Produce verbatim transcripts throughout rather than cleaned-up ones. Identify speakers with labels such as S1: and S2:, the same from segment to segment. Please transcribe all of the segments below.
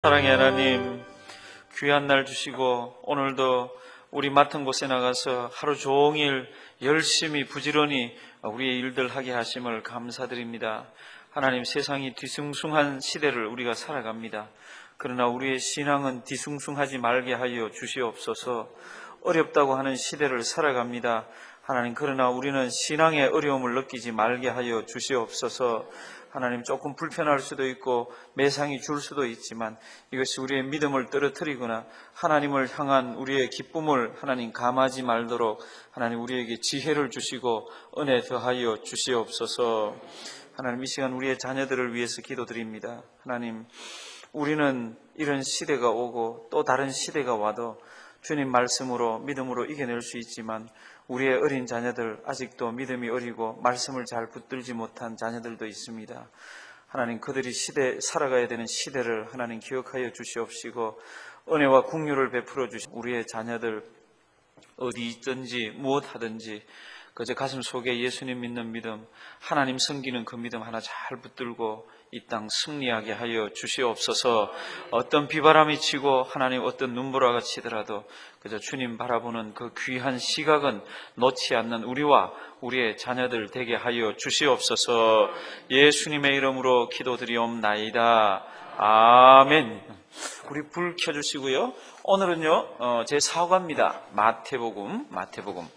S1: 사랑의 하나님, 귀한 날 주시고 오늘도 우리 맡은 곳에 나가서 하루 종일 열심히 부지런히 우리의 일들 하게 하심을 감사드립니다. 하나님, 세상이 뒤숭숭한 시대를 우리가 살아갑니다. 그러나 우리의 신앙은 뒤숭숭하지 말게 하여 주시옵소서. 어렵다고 하는 시대를 살아갑니다. 하나님, 그러나 우리는 신앙의 어려움을 느끼지 말게 하여 주시옵소서. 하나님, 조금 불편할 수도 있고 매상이 줄 수도 있지만 이것이 우리의 믿음을 떨어뜨리거나 하나님을 향한 우리의 기쁨을 하나님 감하지 말도록 하나님 우리에게 지혜를 주시고 은혜 더하여 주시옵소서. 하나님, 이 시간 우리의 자녀들을 위해서 기도드립니다. 하나님, 우리는 이런 시대가 오고 또 다른 시대가 와도 주님 말씀으로 믿음으로 이겨낼 수 있지만 우리의 어린 자녀들, 아직도 믿음이 어리고 말씀을 잘 붙들지 못한 자녀들도 있습니다. 하나님, 그들이 시대 살아가야 되는 시대를 하나님 기억하여 주시옵시고 은혜와 긍휼을 베풀어 주시고 우리의 자녀들 어디 있든지 무엇 하든지 그저 가슴 속에 예수님 믿는 믿음, 하나님 섬기는 그 믿음 하나 잘 붙들고 이 땅 승리하게 하여 주시옵소서. 어떤 비바람이 치고 하나님 어떤 눈보라가 치더라도 그저 주님 바라보는 그 귀한 시각은 놓지 않는 우리와 우리의 자녀들 되게 하여 주시옵소서. 예수님의 이름으로 기도드리옵나이다. 아멘. 우리 불 켜주시고요. 오늘은요 어, 제 사과입니다. 마태복음, 마태복음.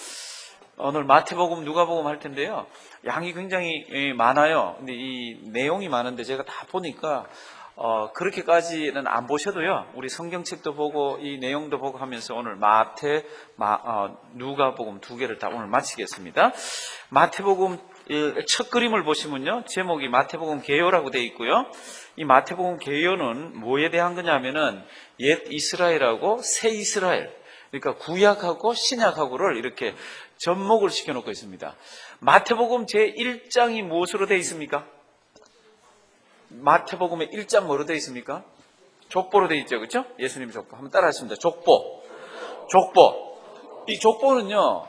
S1: 오늘 마태복음, 누가복음 할 텐데요. 양이 굉장히 많아요. 근데 이 내용이 많은데 제가 다 보니까 어, 그렇게까지는 안 보셔도요. 우리 성경책도 보고 이 내용도 보고 하면서 오늘 마태, 마, 어, 누가복음 두 개를 다 오늘 마치겠습니다. 마태복음 첫 그림을 보시면요. 제목이 마태복음 개요라고 되어 있고요. 이 마태복음 개요는 뭐에 대한 거냐면은 옛 이스라엘하고 새 이스라엘, 그러니까 구약하고 신약하고를 이렇게 접목을 시켜놓고 있습니다. 마태복음 제일 장이 무엇으로 되어 있습니까? 마태복음의 일 장 뭐로 되어 있습니까? 족보로 되어 있죠, 그렇죠? 예수님 족보. 한번 따라하십니다. 족보, 족보. 이 족보는요,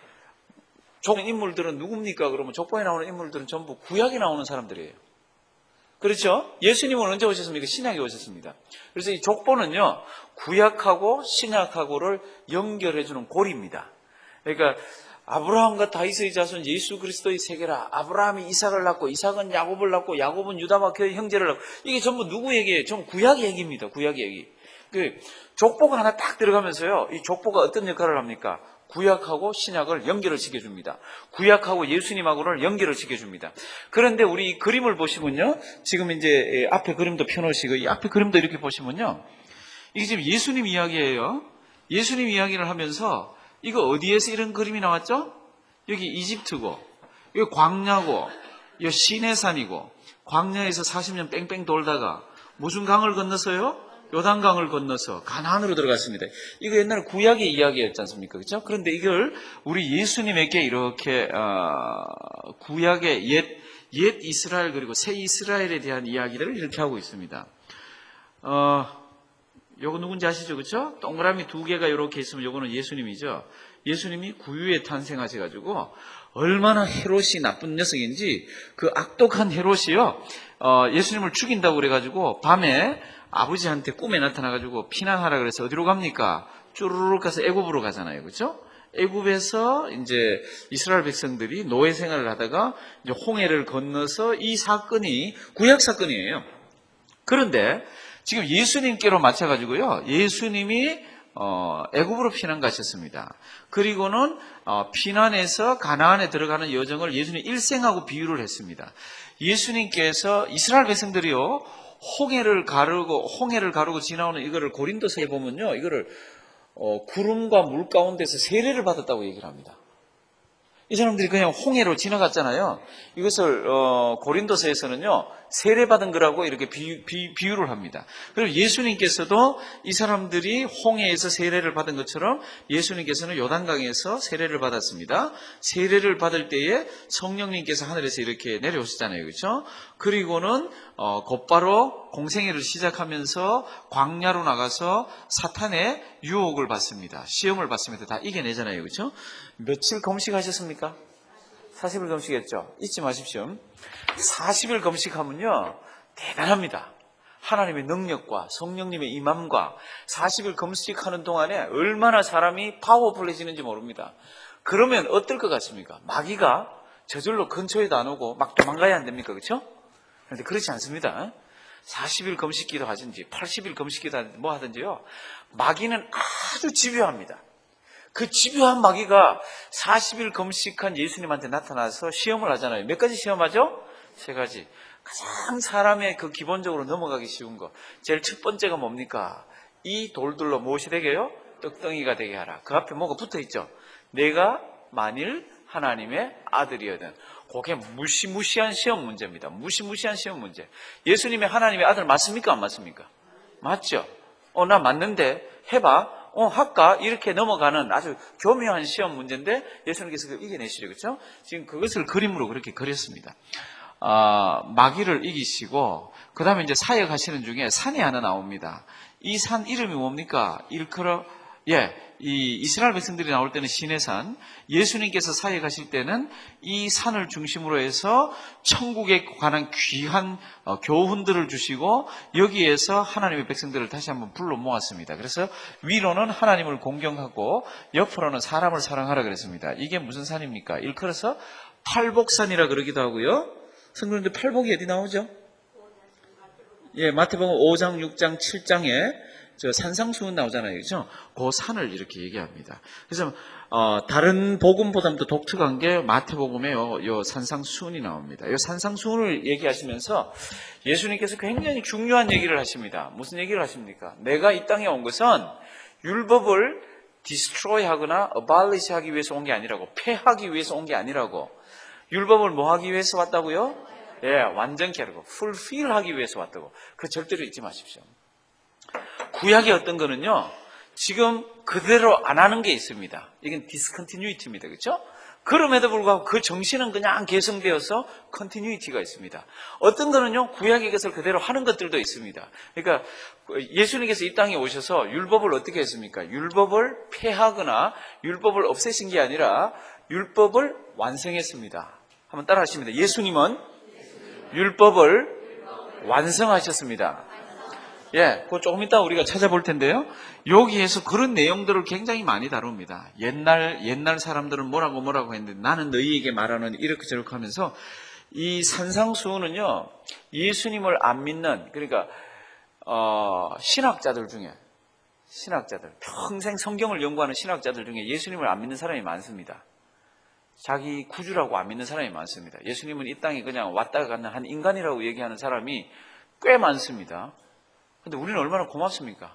S1: 족 인물들은 누굽니까? 그러면 족보에 나오는 인물들은 전부 구약에 나오는 사람들이에요. 그렇죠? 예수님은 언제 오셨습니까? 신약에 오셨습니다. 그래서 이 족보는요, 구약하고 신약하고를 연결해주는 고리입니다. 그러니까 아브라함과 다윗의 자손 예수 그리스도의 세계라. 아브라함이 이삭을 낳고 이삭은 야곱을 낳고 야곱은 유다와 그의 형제를 낳고, 이게 전부 누구 얘기예요? 전부 구약 얘기입니다. 구약 얘기. 그 족보가 하나 딱 들어가면서요, 이 족보가 어떤 역할을 합니까? 구약하고 신약을 연결을 시켜줍니다. 구약하고 예수님하고를 연결을 시켜줍니다. 그런데 우리 이 그림을 보시면요, 지금 이제 앞에 그림도 펴놓으시고 이 앞에 그림도 이렇게 보시면요, 이게 지금 예수님 이야기예요. 예수님 이야기를 하면서 이거 어디에서 이런 그림이 나왔죠? 여기 이집트고, 여기 광야고, 여기 시내산이고, 광야에서 사십 년 뺑뺑 돌다가 무슨 강을 건너서요? 요단강을 건너서 가나안으로 들어갔습니다. 이거 옛날 구약의 이야기였지 않습니까? 그렇죠? 그런데 이걸 우리 예수님에게 이렇게 어, 구약의 옛, 옛 이스라엘 그리고 새 이스라엘에 대한 이야기들을 이렇게 하고 있습니다. 어, 요거 누군지 아시죠? 그렇죠? 동그라미 두 개가 이렇게 있으면 요거는 예수님이죠. 예수님이 구유에 탄생하셔가지고 얼마나 헤롯이 나쁜 녀석인지 그 악독한 헤롯이요, 어, 예수님을 죽인다고 그래가지고 밤에 아버지한테 꿈에 나타나가지고 피난하라 그래서 어디로 갑니까? 쭈르륵 가서 애굽으로 가잖아요. 그렇죠? 애굽에서 이제 이스라엘 백성들이 노예 생활을 하다가 이제 홍해를 건너서 이 사건이 구약 사건이에요. 그런데 지금 예수님께로 맞춰가지고요, 예수님이 어, 애굽으로 피난 가셨습니다. 그리고는 어, 피난해서 가나안에 들어가는 여정을 예수님 일생하고 비유를 했습니다. 예수님께서 이스라엘 백성들이요, 홍해를 가르고 홍해를 가르고 지나오는 이거를 고린도서에 보면요, 이거를 어, 구름과 물 가운데서 세례를 받았다고 얘기를 합니다. 이 사람들이 그냥 홍해로 지나갔잖아요. 이것을 어, 고린도서에서는요, 세례받은 거라고 이렇게 비, 비, 비유를 합니다. 그리고 예수님께서도 이 사람들이 홍해에서 세례를 받은 것처럼 예수님께서는 요단강에서 세례를 받았습니다. 세례를 받을 때에 성령님께서 하늘에서 이렇게 내려오시잖아요. 그렇죠? 그리고는 어, 곧바로 공생애를 시작하면서 광야로 나가서 사탄의 유혹을 받습니다. 시험을 받습니다. 다 이겨내잖아요. 그렇죠? 며칠 금식하셨습니까? 사십 일 금식했죠? 잊지 마십시오. 사십 일 금식하면요, 대단합니다. 하나님의 능력과 성령님의 임함과 사십 일 금식하는 동안에 얼마나 사람이 파워풀해지는지 모릅니다. 그러면 어떨 것 같습니까? 마귀가 저절로 근처에도 안 오고 막 도망가야 안 됩니까? 그렇죠? 그런데 그렇지 않습니다. 사십 일 금식기도 하든지 팔십 일 금식기도 하든지 뭐 하든지요. 마귀는 아주 집요합니다. 그 집요한 마귀가 사십 일 금식한 예수님한테 나타나서 시험을 하잖아요. 몇 가지 시험하죠? 세 가지. 가장 사람의 그 기본적으로 넘어가기 쉬운 거. 제일 첫 번째가 뭡니까? 이 돌들로 무엇이 되게 해요? 떡덩이가 되게 하라. 그 앞에 뭐가 붙어 있죠? 내가 만일 하나님의 아들이거든. 그게 무시무시한 시험 문제입니다. 무시무시한 시험 문제. 예수님의 하나님의 아들 맞습니까? 안 맞습니까? 맞죠? 어, 나 맞는데 해봐. 어, 할까? 이렇게 넘어가는 아주 교묘한 시험 문제인데 예수님께서 그걸 이겨내시죠. 그렇죠? 지금 그것을 그림으로 그렇게 그렸습니다. 어, 마귀를 이기시고 그 다음에 이제 사역하시는 중에 산이 하나 나옵니다. 이 산 이름이 뭡니까? 일컬어 예, 이 이스라엘 백성들이 나올 때는 시내산, 예수님께서 사역하실 때는 이 산을 중심으로 해서 천국에 관한 귀한 어, 교훈들을 주시고 여기에서 하나님의 백성들을 다시 한번 불러 모았습니다. 그래서 위로는 하나님을 공경하고 옆으로는 사람을 사랑하라 그랬습니다. 이게 무슨 산입니까? 일컬어서 팔복산이라 그러기도 하고요. 성경인데 팔복이 어디 나오죠? 예, 마태복음 오 장, 육 장, 칠 장에 저 산상수훈 나오잖아요. 그죠? 그 산을 이렇게 얘기합니다. 그래서, 어, 다른 복음보다는 더 독특한 게 마태복음에 요, 요 산상수훈이 나옵니다. 요 산상수훈을 얘기하시면서 예수님께서 굉장히 중요한 얘기를 하십니다. 무슨 얘기를 하십니까? 내가 이 땅에 온 것은 율법을 디스트로이 하거나 어발리시 하기 위해서 온 게 아니라고, 폐하기 위해서 온 게 아니라고. 율법을 뭐 하기 위해서 왔다고요? 예, 완전케 하라고. 풀필 하기 위해서 왔다고. 그 절대로 잊지 마십시오. 구약의 어떤 거는요, 지금 그대로 안 하는 게 있습니다. 이건 디스컨티뉴이티입니다. 그렇죠? 그럼에도 불구하고 그 정신은 그냥 개성되어서 컨티뉴이티가 있습니다. 어떤 거는요, 구약의 것을 그대로 하는 것들도 있습니다. 그러니까 예수님께서 이 땅에 오셔서 율법을 어떻게 했습니까? 율법을 폐하거나 율법을 없애신 게 아니라 율법을 완성했습니다. 한번 따라 하십니다. 예수님은 율법을 완성하셨습니다. 예, 그거 조금 이따 우리가 찾아볼 텐데요. 여기에서 그런 내용들을 굉장히 많이 다룹니다. 옛날, 옛날 사람들은 뭐라고 뭐라고 했는데 나는 너희에게 말하는 이렇게 저렇게 하면서 이 산상수훈은요, 예수님을 안 믿는, 그러니까, 어, 신학자들 중에, 신학자들, 평생 성경을 연구하는 신학자들 중에 예수님을 안 믿는 사람이 많습니다. 자기 구주라고 안 믿는 사람이 많습니다. 예수님은 이 땅에 그냥 왔다 가는 한 인간이라고 얘기하는 사람이 꽤 많습니다. 근데 우리는 얼마나 고맙습니까?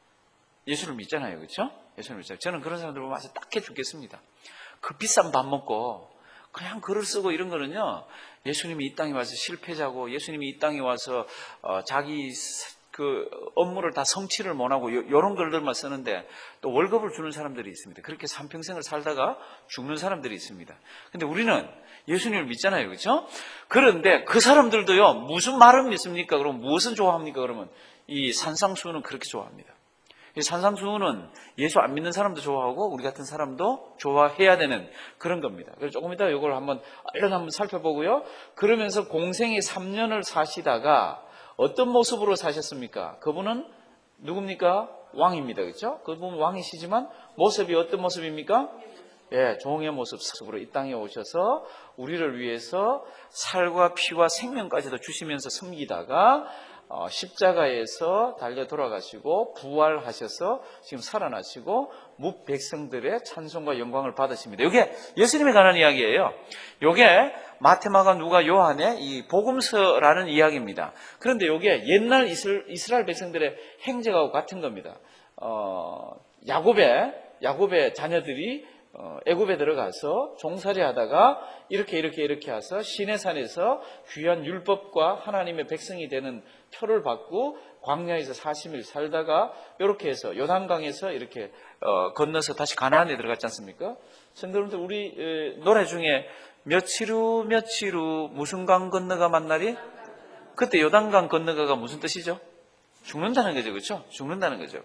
S1: 예수를 믿잖아요. 그렇죠? 예수를 믿잖아요. 저는 그런 사람들 보면 아주 딱해 죽겠습니다. 그 비싼 밥 먹고 그냥 글을 쓰고 이런 거는요, 예수님이 이 땅에 와서 실패자고 예수님이 이 땅에 와서 어, 자기 그 업무를 다 성취를 못하고 이런 글들만 쓰는데 또 월급을 주는 사람들이 있습니다. 그렇게 삼평생을 살다가 죽는 사람들이 있습니다. 근데 우리는 예수님을 믿잖아요. 그렇죠? 그런데 그 사람들도요, 무슨 말은 믿습니까? 그럼 무엇은 좋아합니까? 그러면 이 산상수훈은 그렇게 좋아합니다. 이 산상수훈은 예수 안 믿는 사람도 좋아하고 우리 같은 사람도 좋아해야 되는 그런 겁니다. 그래서 조금 이따 이걸 한번 얼른 한번 살펴보고요. 그러면서 공생의 삼 년을 사시다가 어떤 모습으로 사셨습니까? 그분은 누굽니까? 왕입니다. 그렇죠? 그분은 왕이시지만 모습이 어떤 모습입니까? 예, 종의 모습으로 이 땅에 오셔서 우리를 위해서 살과 피와 생명까지도 주시면서 섬기다가 어, 십자가에서 달려 돌아가시고 부활하셔서 지금 살아나시고 뭇백성들의 찬송과 영광을 받으십니다. 이게 예수님에 관한 이야기예요. 이게 마태마가 누가 요한의 이 복음서라는 이야기입니다. 그런데 이게 옛날 이스라엘 백성들의 행적하고 같은 겁니다. 어, 야곱의 야곱의 자녀들이 어, 애굽에 들어가서 종살이 하다가 이렇게 이렇게 이렇게 해서 시내산에서 귀한 율법과 하나님의 백성이 되는 표를 받고 광야에서 사십 일 살다가 이렇게 해서 요단강에서 이렇게 어, 건너서 다시 가나안에 들어갔지 않습니까? 성도님들, 우리 에, 노래 중에 며칠 후 며칠 후 무슨 강 건너가 만나리? 그때 요단강 건너가가 무슨 뜻이죠? 죽는다는 거죠. 그렇죠? 죽는다는 거죠.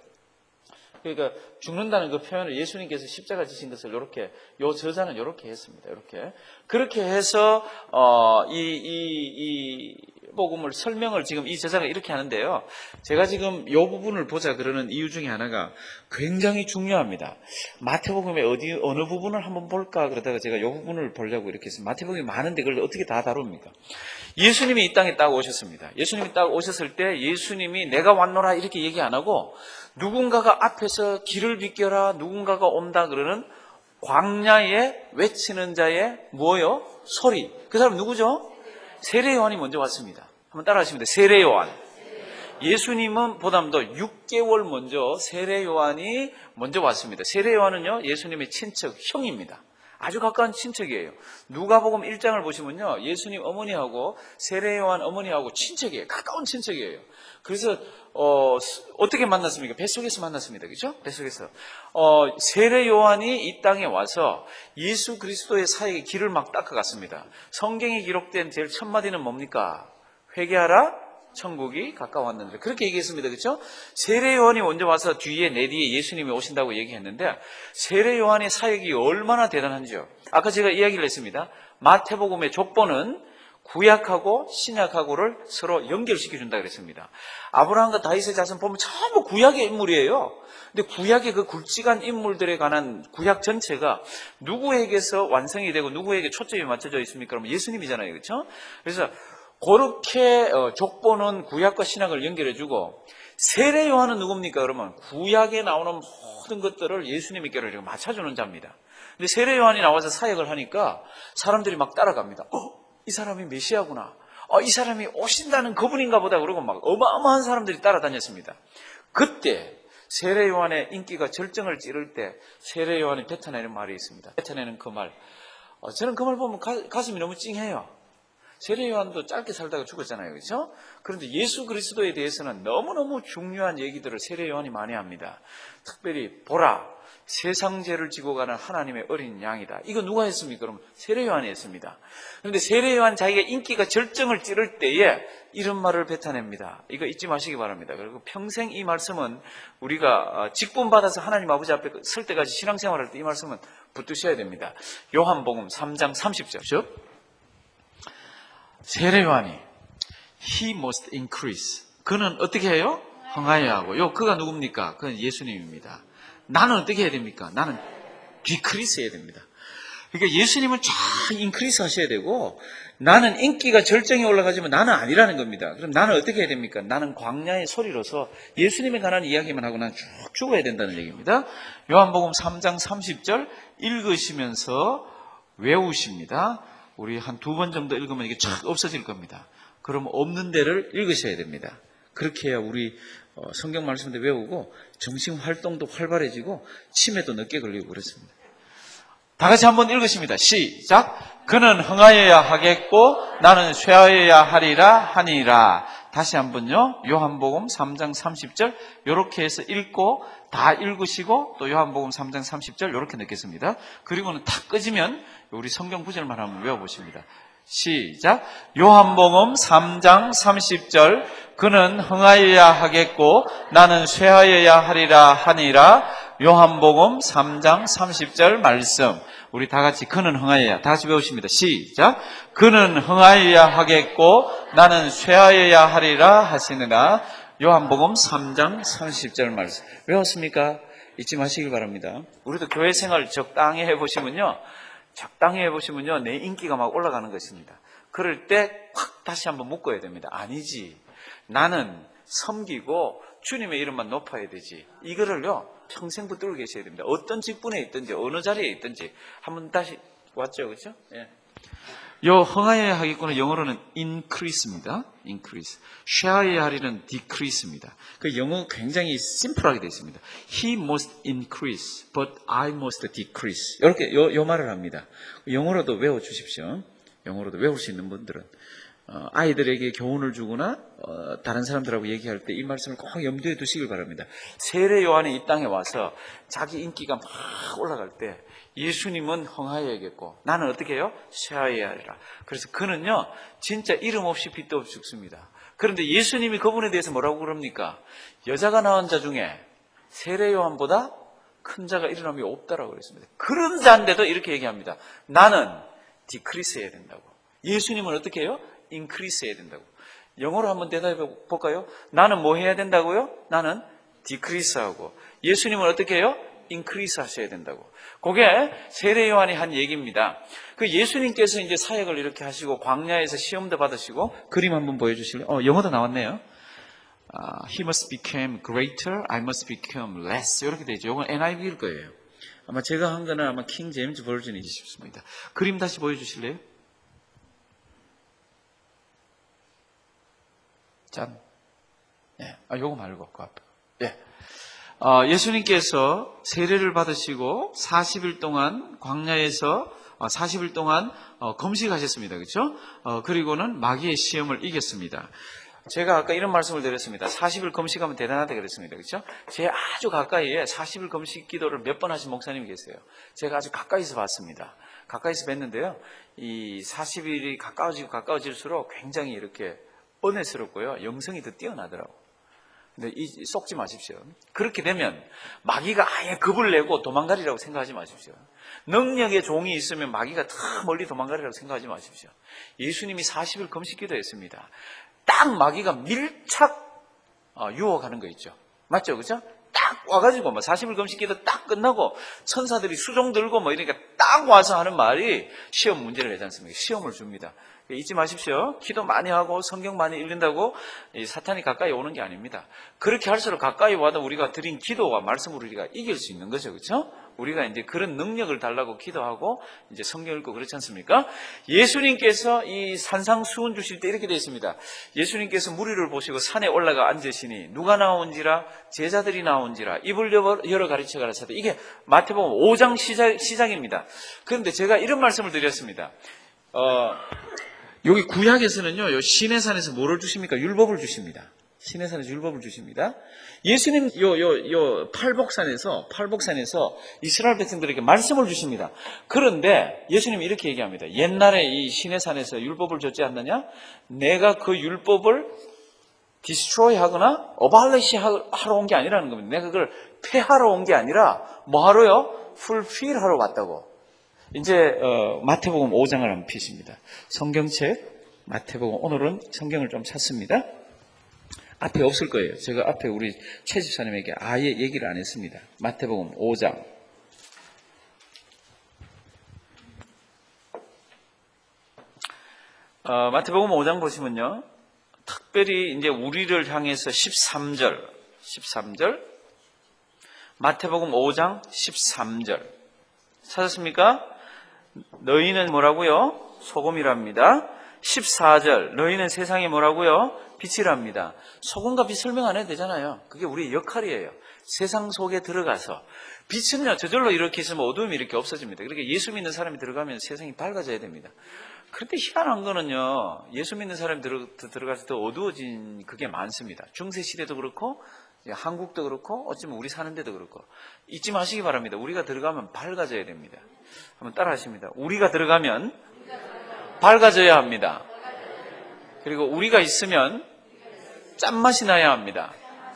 S1: 그러니까 죽는다는 그 표현을 예수님께서 십자가 지신 것을 이렇게, 요 저자는 이렇게 했습니다. 이렇게 그렇게 해서 어, 이, 이, 이 마태복음을 설명을 지금 이 저자가 이렇게 하는데요. 제가 지금 이 부분을 보자 그러는 이유 중에 하나가 굉장히 중요합니다. 마태복음의 어디 어느 부분을 한번 볼까 그러다가 제가 이 부분을 보려고 이렇게 해서 마태복음이 많은데 그걸 어떻게 다 다룹니까? 예수님이 이 땅에 딱 오셨습니다. 예수님이 딱 오셨을 때 예수님이 내가 왔노라 이렇게 얘기 안 하고 누군가가 앞에서 길을 비켜라 누군가가 온다 그러는 광야에 외치는 자의 뭐요? 소리. 그 사람 누구죠? 세례 요한이 먼저 왔습니다. 한번 따라 하시면 돼요. 세례 요한. 예수님은 보담도 육 개월 먼저 세례 요한이 먼저 왔습니다. 세례 요한은요, 예수님의 친척, 형입니다. 아주 가까운 친척이에요. 누가복음 일 장을 보시면요, 예수님 어머니하고 세례 요한 어머니하고 친척이에요. 가까운 친척이에요. 그래서 어, 어떻게 만났습니까? 뱃속에서 만났습니다. 그죠? 뱃속에서. 어, 세례 요한이 이 땅에 와서 예수 그리스도의 사역의 길을 막 닦아갔습니다. 성경에 기록된 제일 첫 마디는 뭡니까? 회개하라, 천국이 가까웠는데. 그렇게 얘기했습니다. 그죠? 세례 요한이 먼저 와서 뒤에, 내 뒤에 예수님이 오신다고 얘기했는데, 세례 요한의 사역이 얼마나 대단한지요. 아까 제가 이야기를 했습니다. 마태복음의 족보는 구약하고 신약하고를 서로 연결시켜준다 그랬습니다. 아브라함과 다윗의 자손 보면 전부 구약의 인물이에요. 근데 구약의 그 굵직한 인물들에 관한 구약 전체가 누구에게서 완성이 되고 누구에게 초점이 맞춰져 있습니까? 그러면 예수님이잖아요. 그렇죠? 그래서 그렇게 족보는 구약과 신약을 연결해주고 세례 요한은 누굽니까? 그러면 구약에 나오는 모든 것들을 예수님께로 맞춰주는 자입니다. 근데 세례 요한이 나와서 사역을 하니까 사람들이 막 따라갑니다. 어? 이 사람이 메시아구나. 어, 이 사람이 오신다는 그분인가 보다. 그러고 막 어마어마한 사람들이 따라다녔습니다. 그때 세례 요한의 인기가 절정을 찌를 때 세례 요한이 뱉어내는 말이 있습니다. 뱉어내는 그 말. 어, 저는 그 말 보면 가, 가슴이 너무 찡해요. 세례 요한도 짧게 살다가 죽었잖아요. 그렇죠? 그런데 예수 그리스도에 대해서는 너무너무 중요한 얘기들을 세례 요한이 많이 합니다. 특별히 보라, 세상 죄를 지고 가는 하나님의 어린 양이다. 이거 누가 했습니까? 그럼 세례 요한이 했습니다. 그런데 세례 요한 자기가 인기가 절정을 찌를 때에 이런 말을 뱉어냅니다. 이거 잊지 마시기 바랍니다. 그리고 평생 이 말씀은 우리가 직분받아서 하나님 아버지 앞에 설 때까지 신앙생활할 때 이 말씀은 붙드셔야 됩니다. 요한복음 삼 장 삼십 절. 세례 요한이 He must increase. 그는 어떻게 해요? 흥하여야 하고. 요 그가 누굽니까? 그는 예수님입니다. 나는 어떻게 해야 됩니까? 나는 디크리스 해야 됩니다. 그러니까 예수님은 쫙 인크리스 하셔야 되고 나는 인기가 절정에 올라가지만 나는 아니라는 겁니다. 그럼 나는 어떻게 해야 됩니까? 나는 광야의 소리로서 예수님에 관한 이야기만 하고 난 쭉 죽어야 된다는 얘기입니다. 요한복음 삼 장 삼십 절 읽으시면서 외우십니다. 우리 한 두 번 정도 읽으면 이게 쫙 없어질 겁니다. 그럼 없는 데를 읽으셔야 됩니다. 그렇게 해야 우리 성경 말씀도 외우고 정신 활동도 활발해지고 치매도 늦게 걸리고 그렇습니다. 다 같이 한번 읽으십니다. 시작. 그는 흥하여야 하겠고 나는 쇠하여야 하리라 하니라. 다시 한번요. 요한복음 삼 장 삼십 절 이렇게 해서 읽고 다 읽으시고 또 요한복음 삼 장 삼십 절 이렇게 넣겠습니다. 그리고는 다 끄지면 우리 성경 구절만 한번 외워보십니다. 시작. 요한복음 삼 장 삼십 절 그는 흥하여야 하겠고 나는 쇠하여야 하리라 하니라. 요한복음 삼 장 삼십 절 말씀 우리 다 같이 그는 흥하여야 다 같이 배우십니다. 시작. 그는 흥하여야 하겠고 나는 쇠하여야 하리라 하시느라. 요한복음 삼 장 삼십 절 말씀 외웠습니까? 잊지 마시길 바랍니다. 우리도 교회 생활 적당히 해보시면요 적당히 해보시면요 내 인기가 막 올라가는 것입니다. 그럴 때 확 다시 한번 묶어야 됩니다. 아니지, 나는 섬기고 주님의 이름만 높아야 되지. 이거를요 평생 붙들고 계셔야 됩니다. 어떤 직분에 있든지 어느 자리에 있든지. 한번 다시 왔죠, 그렇죠? 예. 요 흥하여야 하겠구나 영어로는 increase입니다. increase. 쇠하여야 하리는 decrease입니다. 그 영어 굉장히 심플하게 되어 있습니다. He must increase, but I must decrease. 이렇게 요, 요 말을 합니다. 영어로도 외워 주십시오. 영어로도 외울 수 있는 분들은 어, 아이들에게 교훈을 주거나 어, 다른 사람들하고 얘기할 때 이 말씀을 꼭 염두에 두시길 바랍니다. 세례 요한이 이 땅에 와서 자기 인기가 막 올라갈 때 예수님은 흥하여야겠고 나는 어떻게 해요? 쇠하여야 하리라. 그래서 그는요 진짜 이름 없이 빛도 없이 죽습니다. 그런데 예수님이 그분에 대해서 뭐라고 그럽니까? 여자가 낳은 자 중에 세례 요한보다 큰 자가 일어남이 없다라고 그랬습니다. 그런 자인데도 이렇게 얘기합니다. 나는 디크리스 해야 된다고. 예수님은 어떻게 해요? 인크리스 해야 된다고. 영어로 한번 대답해 볼까요? 나는 뭐 해야 된다고요? 나는 디크리스하고, 예수님은 어떻게 해요? 인크리스 하셔야 된다고. 그게 세례 요한이 한 얘기입니다. 그 예수님께서 이제 사역을 이렇게 하시고 광야에서 시험도 받으시고, 그림 한번 보여주실래요? 어, 영어도 나왔네요. Uh, he must become greater, I must become less. 이렇게 되죠. 이건 엔 아이 브이일 거예요. 아마 제가 한 거는 아마 킹 제임스 버전이지 싶습니다. 그림 다시 보여주실래요? 짠. 예. 아, 요거 말고, 그 앞에. 예. 어, 예수님께서 세례를 받으시고 사십 일 동안 광야에서 어, 사십 일 동안 어, 금식하셨습니다. 그렇죠? 어, 그리고는 마귀의 시험을 이겼습니다. 제가 아까 이런 말씀을 드렸습니다. 사십 일 금식하면 대단하다 그랬습니다. 그렇죠? 제 아주 가까이에 사십 일 금식 기도를 몇 번 하신 목사님이 계세요. 제가 아주 가까이서 봤습니다. 가까이서 뵀는데요. 이 사십 일이 가까워지고 가까워질수록 굉장히 이렇게 은혜스럽고요. 영성이 더 뛰어나더라고요. 근데 이, 속지 마십시오. 그렇게 되면 마귀가 아예 겁을 내고 도망가리라고 생각하지 마십시오. 능력의 종이 있으면 마귀가 더 멀리 도망가리라고 생각하지 마십시오. 예수님이 사십 일 금식 기도했습니다. 딱 마귀가 밀착 유혹하는 거 있죠. 맞죠? 그죠? 딱 와가지고 뭐 사십 일 금식 기도 딱 끝나고 천사들이 수종 들고 뭐 이러니까 딱 와서 하는 말이 시험 문제를 내지 않습니까? 시험을 줍니다. 잊지 마십시오. 기도 많이 하고 성경 많이 읽는다고 사탄이 가까이 오는 게 아닙니다. 그렇게 할수록 가까이 와도 우리가 드린 기도와 말씀으로 우리가 이길 수 있는 거죠. 그렇죠? 우리가 이제 그런 능력을 달라고 기도하고 이제 성경 읽고 그렇지 않습니까? 예수님께서 이 산상수훈 주실 때 이렇게 되어 있습니다. 예수님께서 무리를 보시고 산에 올라가 앉으시니 누가 나온지라 제자들이 나온지라 입을 열어 가르쳐 가라사대. 이게 마태복음 오 장 시작, 시작입니다. 그런데 제가 이런 말씀을 드렸습니다. 어, 여기 구약에서는요, 요 시내산에서 뭐를 주십니까? 율법을 주십니다. 시내산에서 율법을 주십니다. 예수님, 요, 요, 요, 팔복산에서, 팔복산에서 이스라엘 백성들에게 말씀을 주십니다. 그런데 예수님이 이렇게 얘기합니다. 옛날에 이 시내산에서 율법을 줬지 않느냐? 내가 그 율법을 디스트로이 하거나 어발리시 하러 온 게 아니라는 겁니다. 내가 그걸 폐하러 온 게 아니라 뭐 하러요? 풀필 하러 왔다고. 이제 어, 마태복음 오 장을 한번 펴십니다. 성경책 마태복음, 오늘은 성경을 좀 찾습니다. 앞에 없을 거예요. 제가 앞에 우리 최 집사님에게 아예 얘기를 안 했습니다. 마태복음 오 장. 어, 마태복음 오 장 보시면요, 특별히 이제 우리를 향해서 십삼 절, 십삼 절, 마태복음 오 장 십삼 절 찾았습니까? 너희는 뭐라고요? 소금이랍니다. 십사 절, 너희는 세상에 뭐라고요? 빛이랍니다. 소금과 빛 설명 안 해도 되잖아요. 그게 우리의 역할이에요. 세상 속에 들어가서. 빛은요, 저절로 이렇게 있으면 어두움이 이렇게 없어집니다. 그러니까 예수 믿는 사람이 들어가면 세상이 밝아져야 됩니다. 그런데 희한한 거는요, 예수 믿는 사람이 들어, 들어가서 더 어두워진 그게 많습니다. 중세시대도 그렇고, 한국도 그렇고, 어쩌면 우리 사는 데도 그렇고. 잊지 마시기 바랍니다. 우리가 들어가면 밝아져야 됩니다. 한번 따라 하십니다. 우리가 들어가면 밝아져야 합니다. 그리고 우리가 있으면 짠맛이 나야 합니다.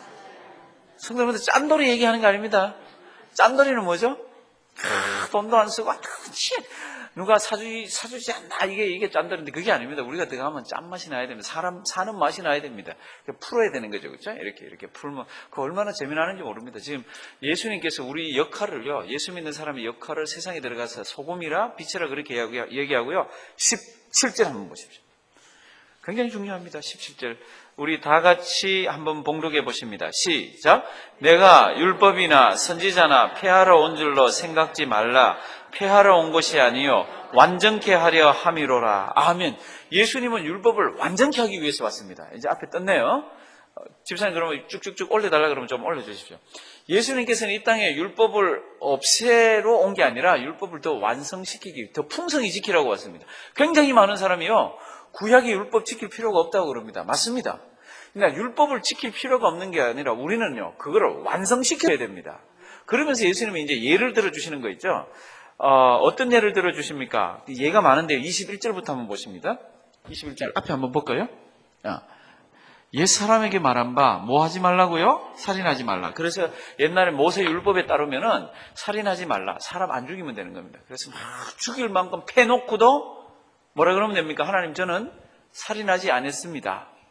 S1: 성도님들 짠돌이 얘기하는 거 아닙니다. 짠돌이는 뭐죠? 크, 돈도 안 쓰고, 누가 사주, 사주지 않나, 이게, 이게 짠돌인데 그게 아닙니다. 우리가 들어가면 짠맛이 나야 됩니다. 사람, 사는 맛이 나야 됩니다. 풀어야 되는 거죠. 그렇죠? 이렇게, 이렇게 풀면, 그 얼마나 재미나는지 모릅니다. 지금 예수님께서 우리 역할을요, 예수 믿는 사람의 역할을 세상에 들어가서 소금이라 빛이라 그렇게 얘기하고요. 십칠 절 한번 보십시오. 굉장히 중요합니다. 십칠 절. 우리 다 같이 한번 봉독해 보십니다. 시작. 내가 율법이나 선지자나 폐하러 온 줄로 생각지 말라. 폐하러 온 것이 아니요 완전케 하려 함이로라. 아멘. 예수님은 율법을 완전케 하기 위해서 왔습니다. 이제 앞에 떴네요. 집사님 그러면 쭉쭉쭉 올려달라 그러면 좀 올려주십시오. 예수님께서는 이 땅에 율법을 없애러 온 게 아니라 율법을 더 완성시키기, 더 풍성히 지키라고 왔습니다. 굉장히 많은 사람이요, 구약의 율법 지킬 필요가 없다고 그럽니다. 맞습니다. 그러니까 율법을 지킬 필요가 없는 게 아니라 우리는요, 그거를 완성시켜야 됩니다. 그러면서 예수님이 이제 예를 들어주시는 거 있죠. 어, 어떤 예를 들어주십니까? 예가 많은데 이십일 절부터 한번 보십니다. 이십일 절 앞에 한번 볼까요? 아. 옛 사람에게 말한 바 뭐 하지 말라고요? 살인하지 말라. 그래서 옛날에 모세 율법에 따르면은 살인하지 말라. 사람 안 죽이면 되는 겁니다. 그래서 막 죽일 만큼 패놓고도 뭐라 그러면 됩니까? 하나님, 저는 살인하지 않았습니다.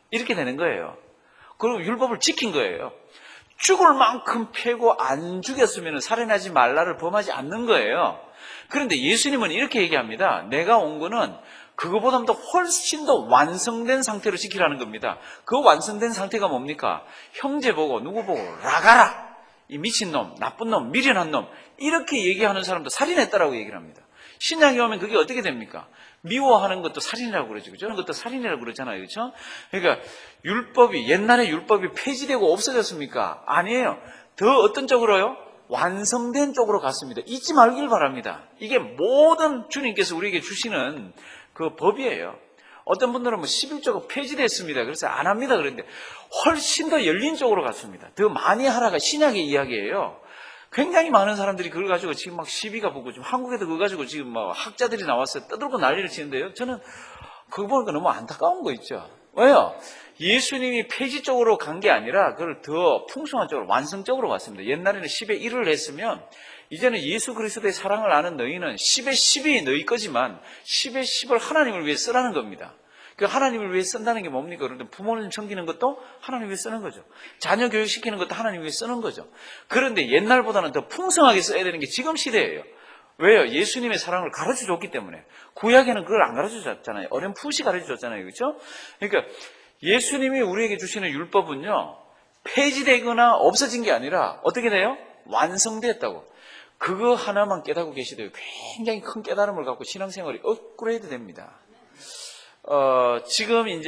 S1: 이렇게 되는 거예요. 그리고 율법을 지킨 거예요. 죽을 만큼 패고 안 죽였으면 살인하지 말라를 범하지 않는 거예요. 그런데 예수님은 이렇게 얘기합니다. 내가 온 거는 그거보다 더 훨씬 더 완성된 상태로 지키라는 겁니다. 그 완성된 상태가 뭡니까? 형제 보고 누구 보고 라가라, 이 미친놈, 나쁜 놈, 미련한 놈, 이렇게 얘기하는 사람도 살인했다라고 얘기를 합니다. 신약에 오면 그게 어떻게 됩니까? 미워하는 것도 살인이라고 그러죠. 그죠? 그런 것도 살인이라고 그러잖아요. 그죠? 그러니까 율법이, 옛날에 율법이 폐지되고 없어졌습니까? 아니에요. 더 어떤 쪽으로요? 완성된 쪽으로 갔습니다. 잊지 말길 바랍니다. 이게 모든 주님께서 우리에게 주시는 그 법이에요. 어떤 분들은 뭐 십일조가 폐지됐습니다. 그래서 안 합니다. 그런데 훨씬 더 열린 쪽으로 갔습니다. 더 많이 하라가 신약의 이야기예요. 굉장히 많은 사람들이 그걸 가지고 지금 막 시비가 붙고, 지금 한국에도 그거 가지고 지금 막 학자들이 나왔어요. 떠들고 난리를 치는데요. 저는 그거 보니까 너무 안타까운 거 있죠. 왜요? 예수님이 폐지 쪽으로 간 게 아니라 그걸 더 풍성한 쪽으로, 완성적으로 갔습니다. 옛날에는 십에 일을 했으면 이제는 예수 그리스도의 사랑을 아는 너희는 십에 십이 너희 거지만 십에 십을 하나님을 위해 쓰라는 겁니다. 그 하나님을 위해 쓴다는 게 뭡니까? 그런데 부모님 챙기는 것도 하나님 위해 쓰는 거죠. 자녀 교육시키는 것도 하나님 위해 쓰는 거죠. 그런데 옛날보다는 더 풍성하게 써야 되는 게 지금 시대예요. 왜요? 예수님의 사랑을 가르쳐 줬기 때문에. 구약에는 그걸 안 가르쳐 줬잖아요. 어렴풋이 가르쳐 줬잖아요. 그렇죠? 그러니까 예수님이 우리에게 주시는 율법은요, 폐지되거나 없어진 게 아니라 어떻게 돼요? 완성됐다고. 그거 하나만 깨닫고 계시대요. 굉장히 큰 깨달음을 갖고 신앙생활이 업그레이드 됩니다. 어, 지금 이제,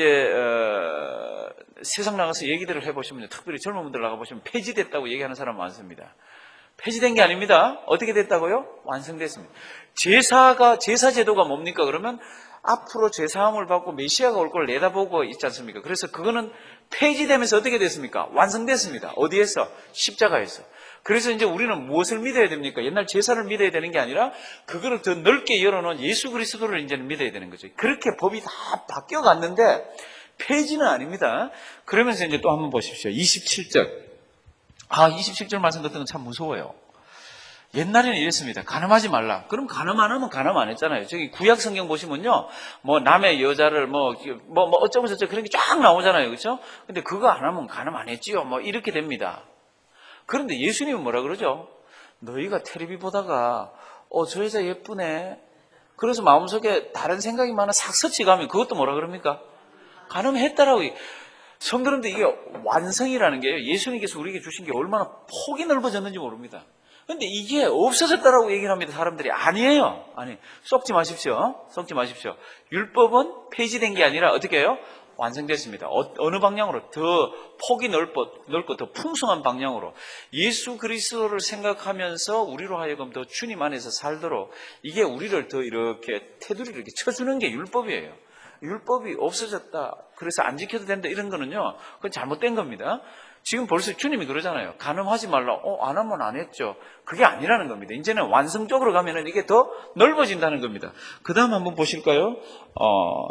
S1: 어, 세상 나가서 얘기들을 해보시면, 특별히 젊은 분들 나가보시면 폐지됐다고 얘기하는 사람 많습니다. 폐지된 게 아닙니다. 어떻게 됐다고요? 완성됐습니다. 제사가, 제사 제도가 뭡니까? 그러면 앞으로 제사함을 받고 메시아가 올 걸 내다보고 있지 않습니까? 그래서 그거는 폐지되면서 어떻게 됐습니까? 완성됐습니다. 어디에서? 십자가에서. 그래서 이제 우리는 무엇을 믿어야 됩니까? 옛날 제사를 믿어야 되는 게 아니라 그거를 더 넓게 열어놓은 예수 그리스도를 이제는 믿어야 되는 거죠. 그렇게 법이 다 바뀌어갔는데 폐지는 아닙니다. 그러면서 이제 또 한번 보십시오. 이십칠 절. 아, 이십칠 절 말씀 듣는 건 참 무서워요. 옛날에는 이랬습니다. 간음하지 말라. 그럼 간음 안 하면 간음 안 했잖아요. 저기 구약 성경 보시면요, 뭐 남의 여자를 뭐 뭐 뭐 어쩌고 저쩌고 그런 게 쫙 나오잖아요, 그렇죠? 근데 그거 안 하면 간음 안 했지요. 뭐 이렇게 됩니다. 그런데 예수님은 뭐라 그러죠? 너희가 텔레비 보다가 어, 저 여자 예쁘네. 그래서 마음속에 다른 생각이 많아 싹 스치가면 그것도 뭐라 그럽니까? 간음했다라고. 성도님들, 이게 완성이라는 게요, 예수님께서 우리에게 주신 게 얼마나 폭이 넓어졌는지 모릅니다. 근데 이게 없어졌다라고 얘기를 합니다. 사람들이. 아니에요. 아니, 썩지 마십시오. 썩지 마십시오. 율법은 폐지된 게 아니라 어떻게 해요? 완성됐습니다. 어, 어느 방향으로? 더 폭이 넓고, 넓고 더 풍성한 방향으로. 예수 그리스도를 생각하면서 우리로 하여금 더 주님 안에서 살도록, 이게 우리를 더 이렇게 테두리를 이렇게 쳐주는 게 율법이에요. 율법이 없어졌다, 그래서 안 지켜도 된다, 이런 거는요, 그건 잘못된 겁니다. 지금 벌써 주님이 그러잖아요. 간음하지 말라. 어, 안 하면 안 했죠. 그게 아니라는 겁니다. 이제는 완성적으로 가면은 이게 더 넓어진다는 겁니다. 그 다음 한번 보실까요? 어,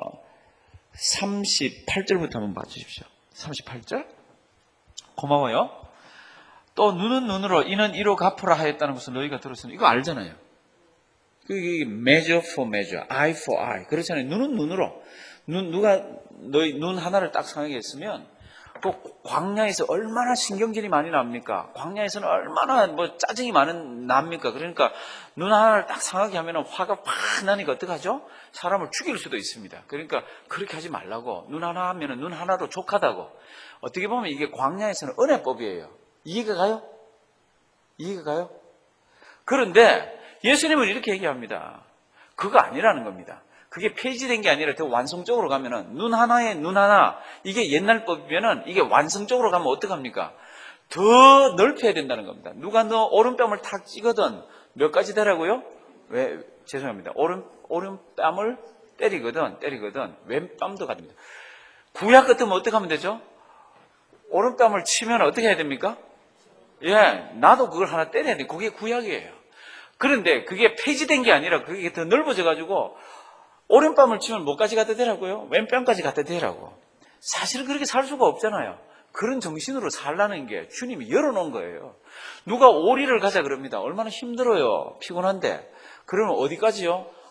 S1: 삼십팔 절부터 한번 봐주십시오. 삼십팔 절. 고마워요. 또 눈은 눈으로, 이는 이로 갚으라 하였다는 것을 너희가 들었으니, 이거 알잖아요. 그게 measure for measure, eye for eye. 그렇잖아요. 눈은 눈으로. 눈, 누가 너희 눈 하나를 딱 상하게 했으면, 또 광야에서 얼마나 신경질이 많이 납니까? 광야에서는 얼마나 뭐 짜증이 많은 납니까? 그러니까 눈 하나를 딱 상하게 하면 화가 팍 나니까 어떡하죠? 사람을 죽일 수도 있습니다. 그러니까 그렇게 하지 말라고. 눈 하나 하면 눈 하나로 족하다고. 어떻게 보면 이게 광야에서는 은혜법이에요. 이해가 가요? 이해가 가요? 그런데 예수님은 이렇게 얘기합니다. 그거 아니라는 겁니다. 그게 폐지된 게 아니라 더 완성적으로 가면은, 눈 하나에 눈 하나, 이게 옛날 법이면은 이게 완성적으로 가면 어떡합니까? 더 넓혀야 된다는 겁니다. 누가 너 오른뺨을 탁 찍거든 몇 가지 되라고요? 왜, 죄송합니다. 오른, 오른뺨을 때리거든, 때리거든 왼뺨도 가집니다. 구약 같으면 어떻게 하면 되죠? 오른뺨을 치면 어떻게 해야 됩니까? 예, 나도 그걸 하나 때려야 돼. 그게 구약이에요. 그런데 그게 폐지된 게 아니라 그게 더 넓어져가지고 오른뺨을 치면 뭐까지 갖다 대라고요? 왼뺨까지 갖다 대라고. 사실은 그렇게 살 수가 없잖아요. 그런 정신으로 살라는 게 주님이 열어놓은 거예요. 누가 오리를 가자 그럽니다. 얼마나 힘들어요. 피곤한데. 그러면 어디까지요?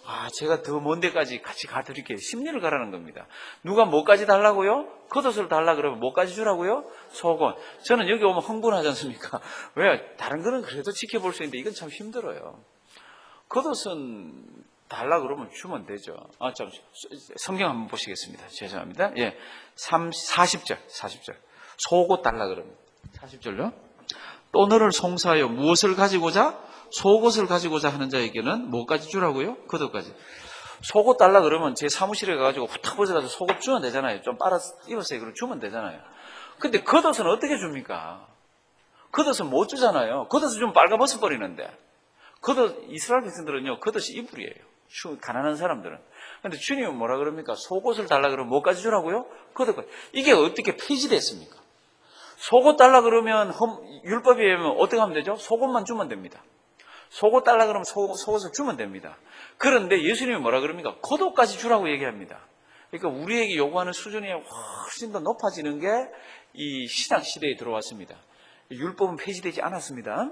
S1: 아, 제가 더 먼 데까지 같이 가드릴게요. 심리를 가라는 겁니다. 누가 뭐까지 달라고요? 겉옷을 달라 그러면 뭐까지 주라고요? 속옷. 저는 여기 오면 흥분하지 않습니까? 왜? 다른 거는 그래도 지켜볼 수 있는데 이건 참 힘들어요. 겉옷은 달라 그러면 주면 되죠. 아, 참, 성경 한번 보시겠습니다. 죄송합니다. 예. 사십 절, 사십 절. 속옷 달라 그러면. 사십 절요. 또 너를 송사하여 무엇을 가지고자? 속옷을 가지고자 하는 자에게는 뭐까지 주라고요? 겉옷까지. 속옷 달라 그러면 제 사무실에 가가지고 후딱 벗어가지고 속옷 주면 되잖아요. 좀 빨아 입었어요. 그럼 주면 되잖아요. 근데 겉옷은 어떻게 줍니까? 겉옷은 못 주잖아요. 겉옷은 좀 빨가벗어 버리는데. 겉옷, 이스라엘 백성들은요, 겉옷이 이불이에요. 가난한 사람들은. 근데 주님은 뭐라 그럽니까? 속옷을 달라 그러면 뭐까지 주라고요? 겉옷까지. 이게 어떻게 폐지됐습니까? 속옷 달라 그러면 율법에 의하면 어떻게 하면 되죠? 속옷만 주면 됩니다. 속옷 달라 그러면 속옷, 속옷을 주면 됩니다. 그런데 예수님이 뭐라 그럽니까? 겉옷까지 주라고 얘기합니다. 그러니까 우리에게 요구하는 수준이 훨씬 더 높아지는 게 이 시장 시대에 들어왔습니다. 율법은 폐지되지 않았습니다.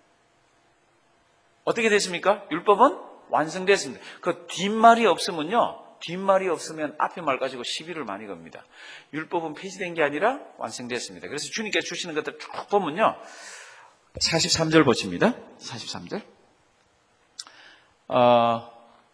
S1: 어떻게 됐습니까? 율법은 완성됐습니다. 그 뒷말이 없으면요, 뒷말이 없으면 앞에 말 가지고 시비를 많이 겁니다. 율법은 폐지된 게 아니라 완성됐습니다. 그래서 주님께서 주시는 것들 쭉 보면요, 사십삼 절 보십니다. 사십삼 절. 어,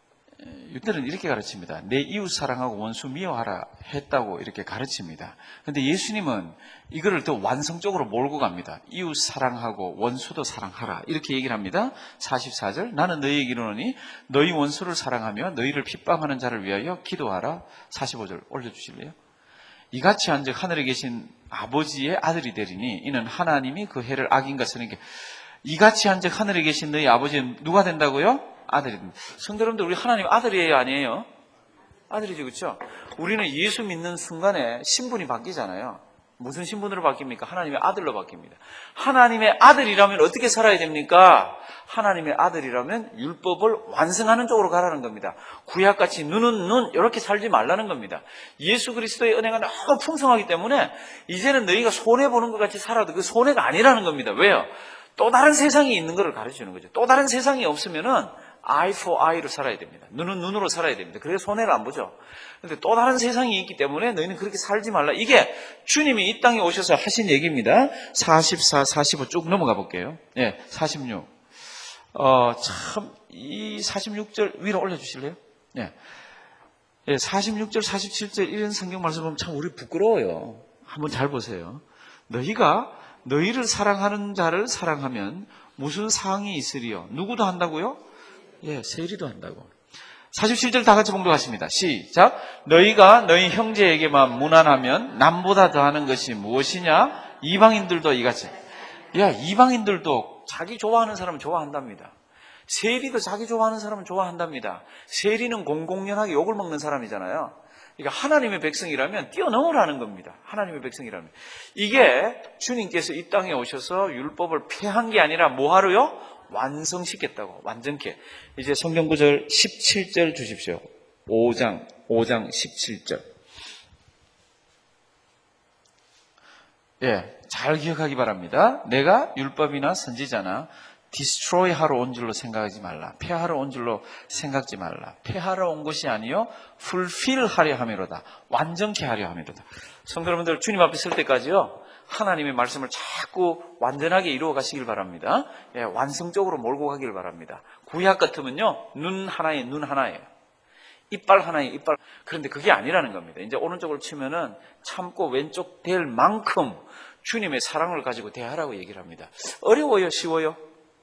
S1: 유대는 이렇게 가르칩니다. 내 이웃 사랑하고 원수 미워하라 했다고 이렇게 가르칩니다. 그런데 예수님은 이거를 더 완성적으로 몰고 갑니다. 이웃 사랑하고 원수도 사랑하라 이렇게 얘기를 합니다. 사십사 절. 나는 너희에게 이르노니 너희 원수를 사랑하며 너희를 핍박하는 자를 위하여 기도하라. 사십오 절 올려주실래요? 이같이 한즉 하늘에 계신 아버지의 아들이 되리니 이는 하나님이 그 해를 악인과 선인께. 이같이 한즉 하늘에 계신 너희 아버지는 누가 된다고요? 아들이 됩니다. 성도 여러분들, 우리 하나님 아들이에요, 아니에요? 아들이죠, 그렇죠? 우리는 예수 믿는 순간에 신분이 바뀌잖아요. 무슨 신분으로 바뀝니까? 하나님의 아들로 바뀝니다. 하나님의 아들이라면 어떻게 살아야 됩니까? 하나님의 아들이라면 율법을 완성하는 쪽으로 가라는 겁니다. 구약같이 눈은 눈 이렇게 살지 말라는 겁니다. 예수 그리스도의 은혜가 너무 풍성하기 때문에 이제는 너희가 손해보는 것 같이 살아도 그 손해가 아니라는 겁니다. 왜요? 또 다른 세상이 있는 것을 가르치는 거죠. 또 다른 세상이 없으면은 eye for eye로 살아야 됩니다. 눈은 눈으로 살아야 됩니다. 그래서 손해를 안 보죠. 그런데 또 다른 세상이 있기 때문에 너희는 그렇게 살지 말라. 이게 주님이 이 땅에 오셔서 하신 얘기입니다. 사십사, 사십오 쭉 넘어가 볼게요. 예, 사십육. 어, 참, 이 사십육 절 위로 올려주실래요? 예. 예, 사십육 절, 사십칠 절 이런 성경 말씀 보면 참 우리 부끄러워요. 한번 잘 보세요. 너희가 너희를 사랑하는 자를 사랑하면 무슨 사항이 있으리요? 누구도 한다고요? 예, 세리도 한다고. 사십칠 절 다 같이 봉독하십니다. 시작. 너희가 너희 형제에게만 무난하면 남보다 더하는 것이 무엇이냐? 이방인들도 이같이. 야, 이방인들도 자기 좋아하는 사람은 좋아한답니다. 세리도 자기 좋아하는 사람은 좋아한답니다. 세리는 공공연하게 욕을 먹는 사람이잖아요. 그러니까 하나님의 백성이라면 뛰어넘으라는 겁니다. 하나님의 백성이라면. 이게 주님께서 이 땅에 오셔서 율법을 폐한 게 아니라 뭐 하러요? 완성시켰다고. 완전케. 이제 성경 구절 십칠 절 주십시오. 오 장, 오 장 십칠 절. 예, 잘 기억하기 바랍니다. 내가 율법이나 선지자나 디스트로이 하러 온 줄로 생각하지 말라. 폐하러 온 줄로 생각지 말라. 폐하러 온 것이 아니요 fulfill 하려 함이로다. 완전케 하려 함이로다. 성도 여러분들, 주님 앞에 설 때까지요, 하나님의 말씀을 자꾸 완전하게 이루어 가시길 바랍니다. 예, 완성적으로 몰고 가길 바랍니다. 구약 같으면요, 눈 하나에 눈 하나예요. 이빨 하나에 이빨. 그런데 그게 아니라는 겁니다. 이제 오른쪽을 치면은 참고 왼쪽 될 만큼 주님의 사랑을 가지고 대하라고 얘기를 합니다. 어려워요? 쉬워요?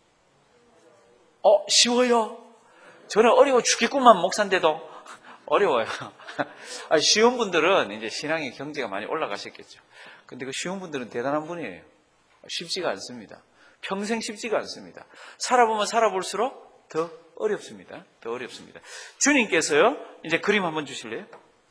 S1: 어, 쉬워요? 저는 어려워 죽겠구만, 목사인데도. 어려워요. 아니, 쉬운 분들은 이제 신앙의 경제가 많이 올라가셨겠죠. 근데 그 쉬운 분들은 대단한 분이에요. 쉽지가 않습니다. 평생 쉽지가 않습니다. 살아보면 살아볼수록 더 어렵습니다. 더 어렵습니다. 주님께서요, 이제 그림 한번 주실래요?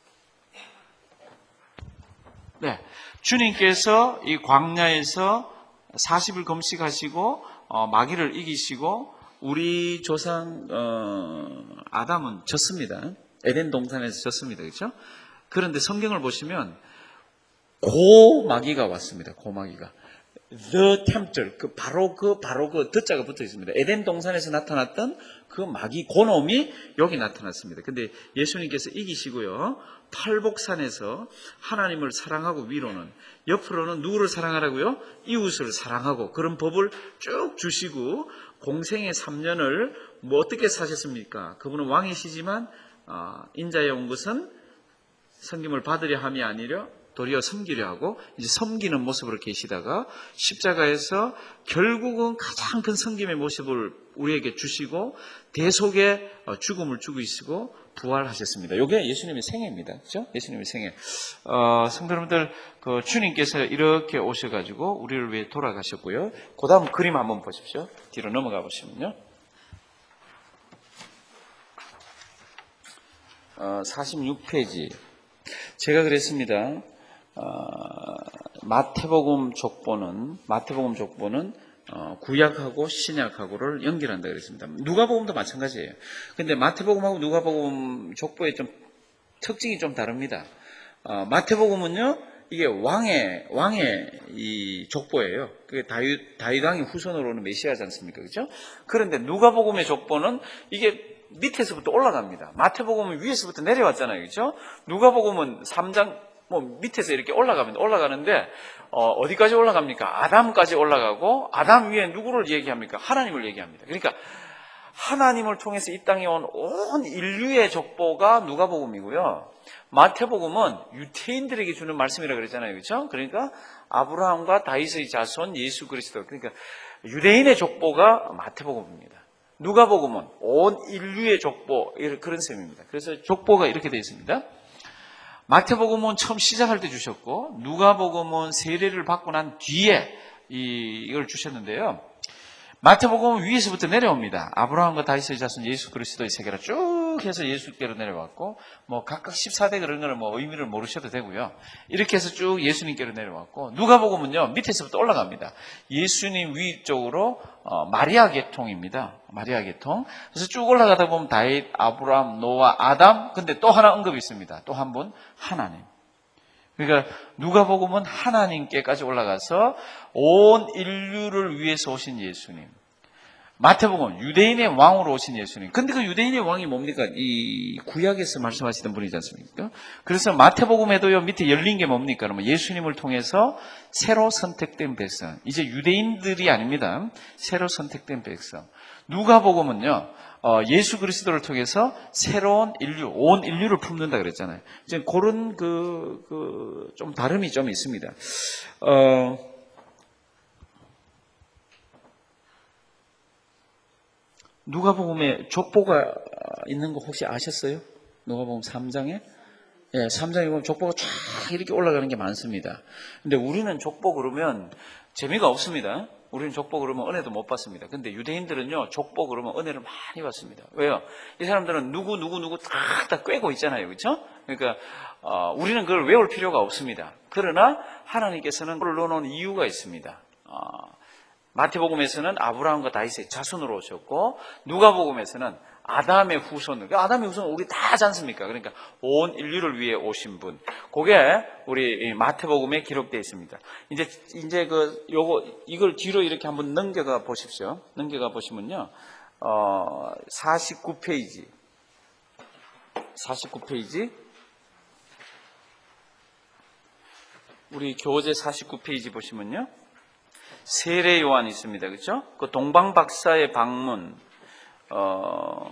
S1: 네. 주님께서 이 광야에서 사십 일 금식하시고, 어, 마귀를 이기시고, 우리 조상, 어, 아담은 졌습니다. 에덴 동산에서 졌습니다. 그렇죠? 그런데 성경을 보시면, 고마귀가 왔습니다. 고마귀가. The tempter, 그 바로 그 바로 그 더자가 붙어 있습니다. 에덴 동산에서 나타났던 그 마귀 고놈이 여기 나타났습니다. 근데 예수님께서 이기시고요, 팔복산에서 하나님을 사랑하고 위로는, 옆으로는 누구를 사랑하라고요? 이웃을 사랑하고, 그런 법을 쭉 주시고 공생의 삼 년을 뭐 어떻게 사셨습니까? 그분은 왕이시지만 어, 인자에 온 것은 섬김을 받으려 함이 아니라 도리어 섬기려 하고, 이제 섬기는 모습으로 계시다가 십자가에서 결국은 가장 큰 섬김의 모습을 우리에게 주시고 대속의 죽음을 주고 있고 부활하셨습니다. 이게 예수님의 생애입니다. 그렇죠? 예수님의 생애. 어, 성도 여러분들, 그 주님께서 이렇게 오셔가지고 우리를 위해 돌아가셨고요. 그 다음 그림 한번 보십시오. 뒤로 넘어가 보시면요. 어, 사십육 페이지. 제가 그랬습니다. 어, 마태복음 족보는 마태복음 족보는 어, 구약하고 신약하고를 연결한다 그랬습니다. 누가복음도 마찬가지예요. 근데 마태복음하고 누가복음 족보의 좀 특징이 좀 다릅니다. 어, 마태복음은요, 이게 왕의 왕의 이 족보예요. 그게 다윗 다윗 왕의 후손으로 오는 메시아지 않습니까, 그렇죠? 그런데 누가복음의 족보는 이게 밑에서부터 올라갑니다. 마태복음은 위에서부터 내려왔잖아요, 그렇죠? 누가복음은 삼 장 뭐 밑에서 이렇게 올라갑니다. 올라가는데 어, 어디까지 올라갑니까? 아담까지 올라가고, 아담 위에 누구를 얘기합니까? 하나님을 얘기합니다. 그러니까 하나님을 통해서 이 땅에 온 온 인류의 족보가 누가복음이고요. 마태복음은 유태인들에게 주는 말씀이라 그랬잖아요, 그렇죠? 그러니까 아브라함과 다윗의 자손 예수 그리스도, 그러니까 유대인의 족보가 마태복음입니다. 누가복음은 온 인류의 족보, 그런 셈입니다. 그래서 족보가 이렇게 되어 있습니다. 마태복음은 처음 시작할 때 주셨고, 누가복음은 세례를 받고 난 뒤에 이, 이걸 주셨는데요. 마태복음은 위에서부터 내려옵니다. 아브라함과 다윗의 자손 예수 그리스도의 세계라 쭉 해서 예수께로 내려왔고, 뭐 각각 십사 대 그런 거는 뭐 의미를 모르셔도 되고요. 이렇게 해서 쭉 예수님께로 내려왔고, 누가복음은요 밑에서부터 올라갑니다. 예수님 위쪽으로 어, 마리아 계통입니다. 마리아 계통. 그래서 쭉 올라가다 보면 다윗, 아브라함, 노아, 아담, 근데 또 하나 언급이 있습니다. 또 한 분, 하나님. 그러니까 누가복음은 하나님께까지 올라가서 온 인류를 위해서 오신 예수님. 마태복음은 유대인의 왕으로 오신 예수님. 근데 그 유대인의 왕이 뭡니까? 이 구약에서 말씀하시던 분이지 않습니까? 그래서 마태복음에도요 밑에 열린 게 뭡니까? 그러면 예수님을 통해서 새로 선택된 백성. 이제 유대인들이 아닙니다. 새로 선택된 백성. 누가복음은요, 어, 예수 그리스도를 통해서 새로운 인류, 온 인류를 품는다 그랬잖아요. 이제 그런 그, 그, 좀 다름이 좀 있습니다. 어, 누가복음에 족보가 있는 거 혹시 아셨어요? 누가복음 삼 장에? 예, 삼 장에 보면 족보가 쫙 이렇게 올라가는 게 많습니다. 근데 우리는 족보 그러면 재미가 없습니다. 우리는 족보 그러면 은혜도 못 받습니다. 근데 유대인들은요, 족보 그러면 은혜를 많이 받습니다. 왜요? 이 사람들은 누구, 누구, 누구 다, 다 꿰고 있잖아요. 그렇죠? 그러니까, 어, 우리는 그걸 외울 필요가 없습니다. 그러나 하나님께서는 그걸 넣어놓은 이유가 있습니다. 어, 마태복음에서는 아브라함과 다윗의 자손으로 오셨고, 누가복음에서는 아담의 후손, 아담의 후손은 우리 다 하지 않습니까? 그러니까 온 인류를 위해 오신 분. 그게 우리 마태복음에 기록되어 있습니다. 이제, 이제 그, 요거, 이걸 뒤로 이렇게 한번 넘겨가 보십시오. 넘겨가 보시면요. 어, 사십구 페이지. 사십구 페이지. 우리 교재 사십구 페이지 보시면요. 세례 요한이 있습니다. 그렇죠? 그 동방 박사의 방문, 어,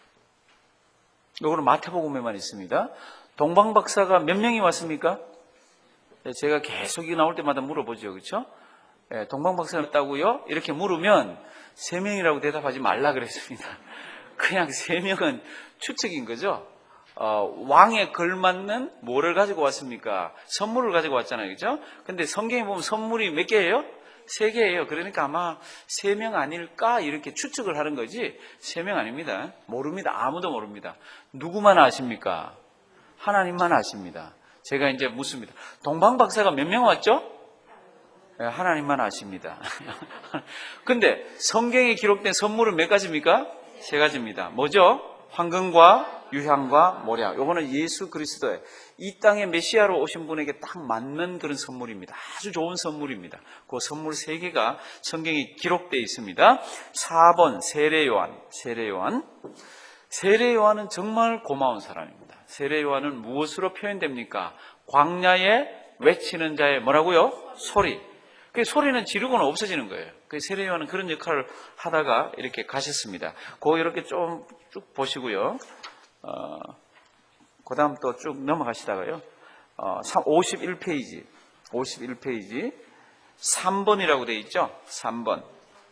S1: 요거는 마태복음에만 있습니다. 동방 박사가 몇 명이 왔습니까? 제가 계속 이 나올 때마다 물어보죠. 그렇죠? 예, 동방 박사가 왔다고요? 이렇게 물으면 세 명이라고 대답하지 말라 그랬습니다. 그냥 세 명은 추측인 거죠. 어, 왕에 걸맞는 뭐를 가지고 왔습니까? 선물을 가지고 왔잖아요. 그렇죠? 근데 성경에 보면 선물이 몇 개예요? 세 개예요. 그러니까 아마 세 명 아닐까 이렇게 추측을 하는 거지 세 명 아닙니다. 모릅니다. 아무도 모릅니다. 누구만 아십니까? 하나님만 아십니다. 제가 이제 묻습니다. 동방 박사가 몇 명 왔죠? 네, 하나님만 아십니다. 근데 성경에 기록된 선물은 몇 가지입니까? 세 가지입니다. 뭐죠? 황금과 유향과 모략. 요거는 예수 그리스도의 이 땅에 메시아로 오신 분에게 딱 맞는 그런 선물입니다. 아주 좋은 선물입니다. 그 선물 세 개가 성경에 기록되어 있습니다. 사 번 세례 요한, 세례 요한. 세례 요한은 정말 고마운 사람입니다. 세례 요한은 무엇으로 표현됩니까? 광야에 외치는 자의 뭐라고요? 소리. 그 소리는 지르고는 없어지는 거예요. 그 세례 요한은 그런 역할을 하다가 이렇게 가셨습니다. 그거 이렇게 좀 쭉 보시고요. 어, 그 다음 또 쭉 넘어가시다가요. 어, 오십일 페이지, 오십일 페이지 삼 번이라고 되어 있죠? 삼 번.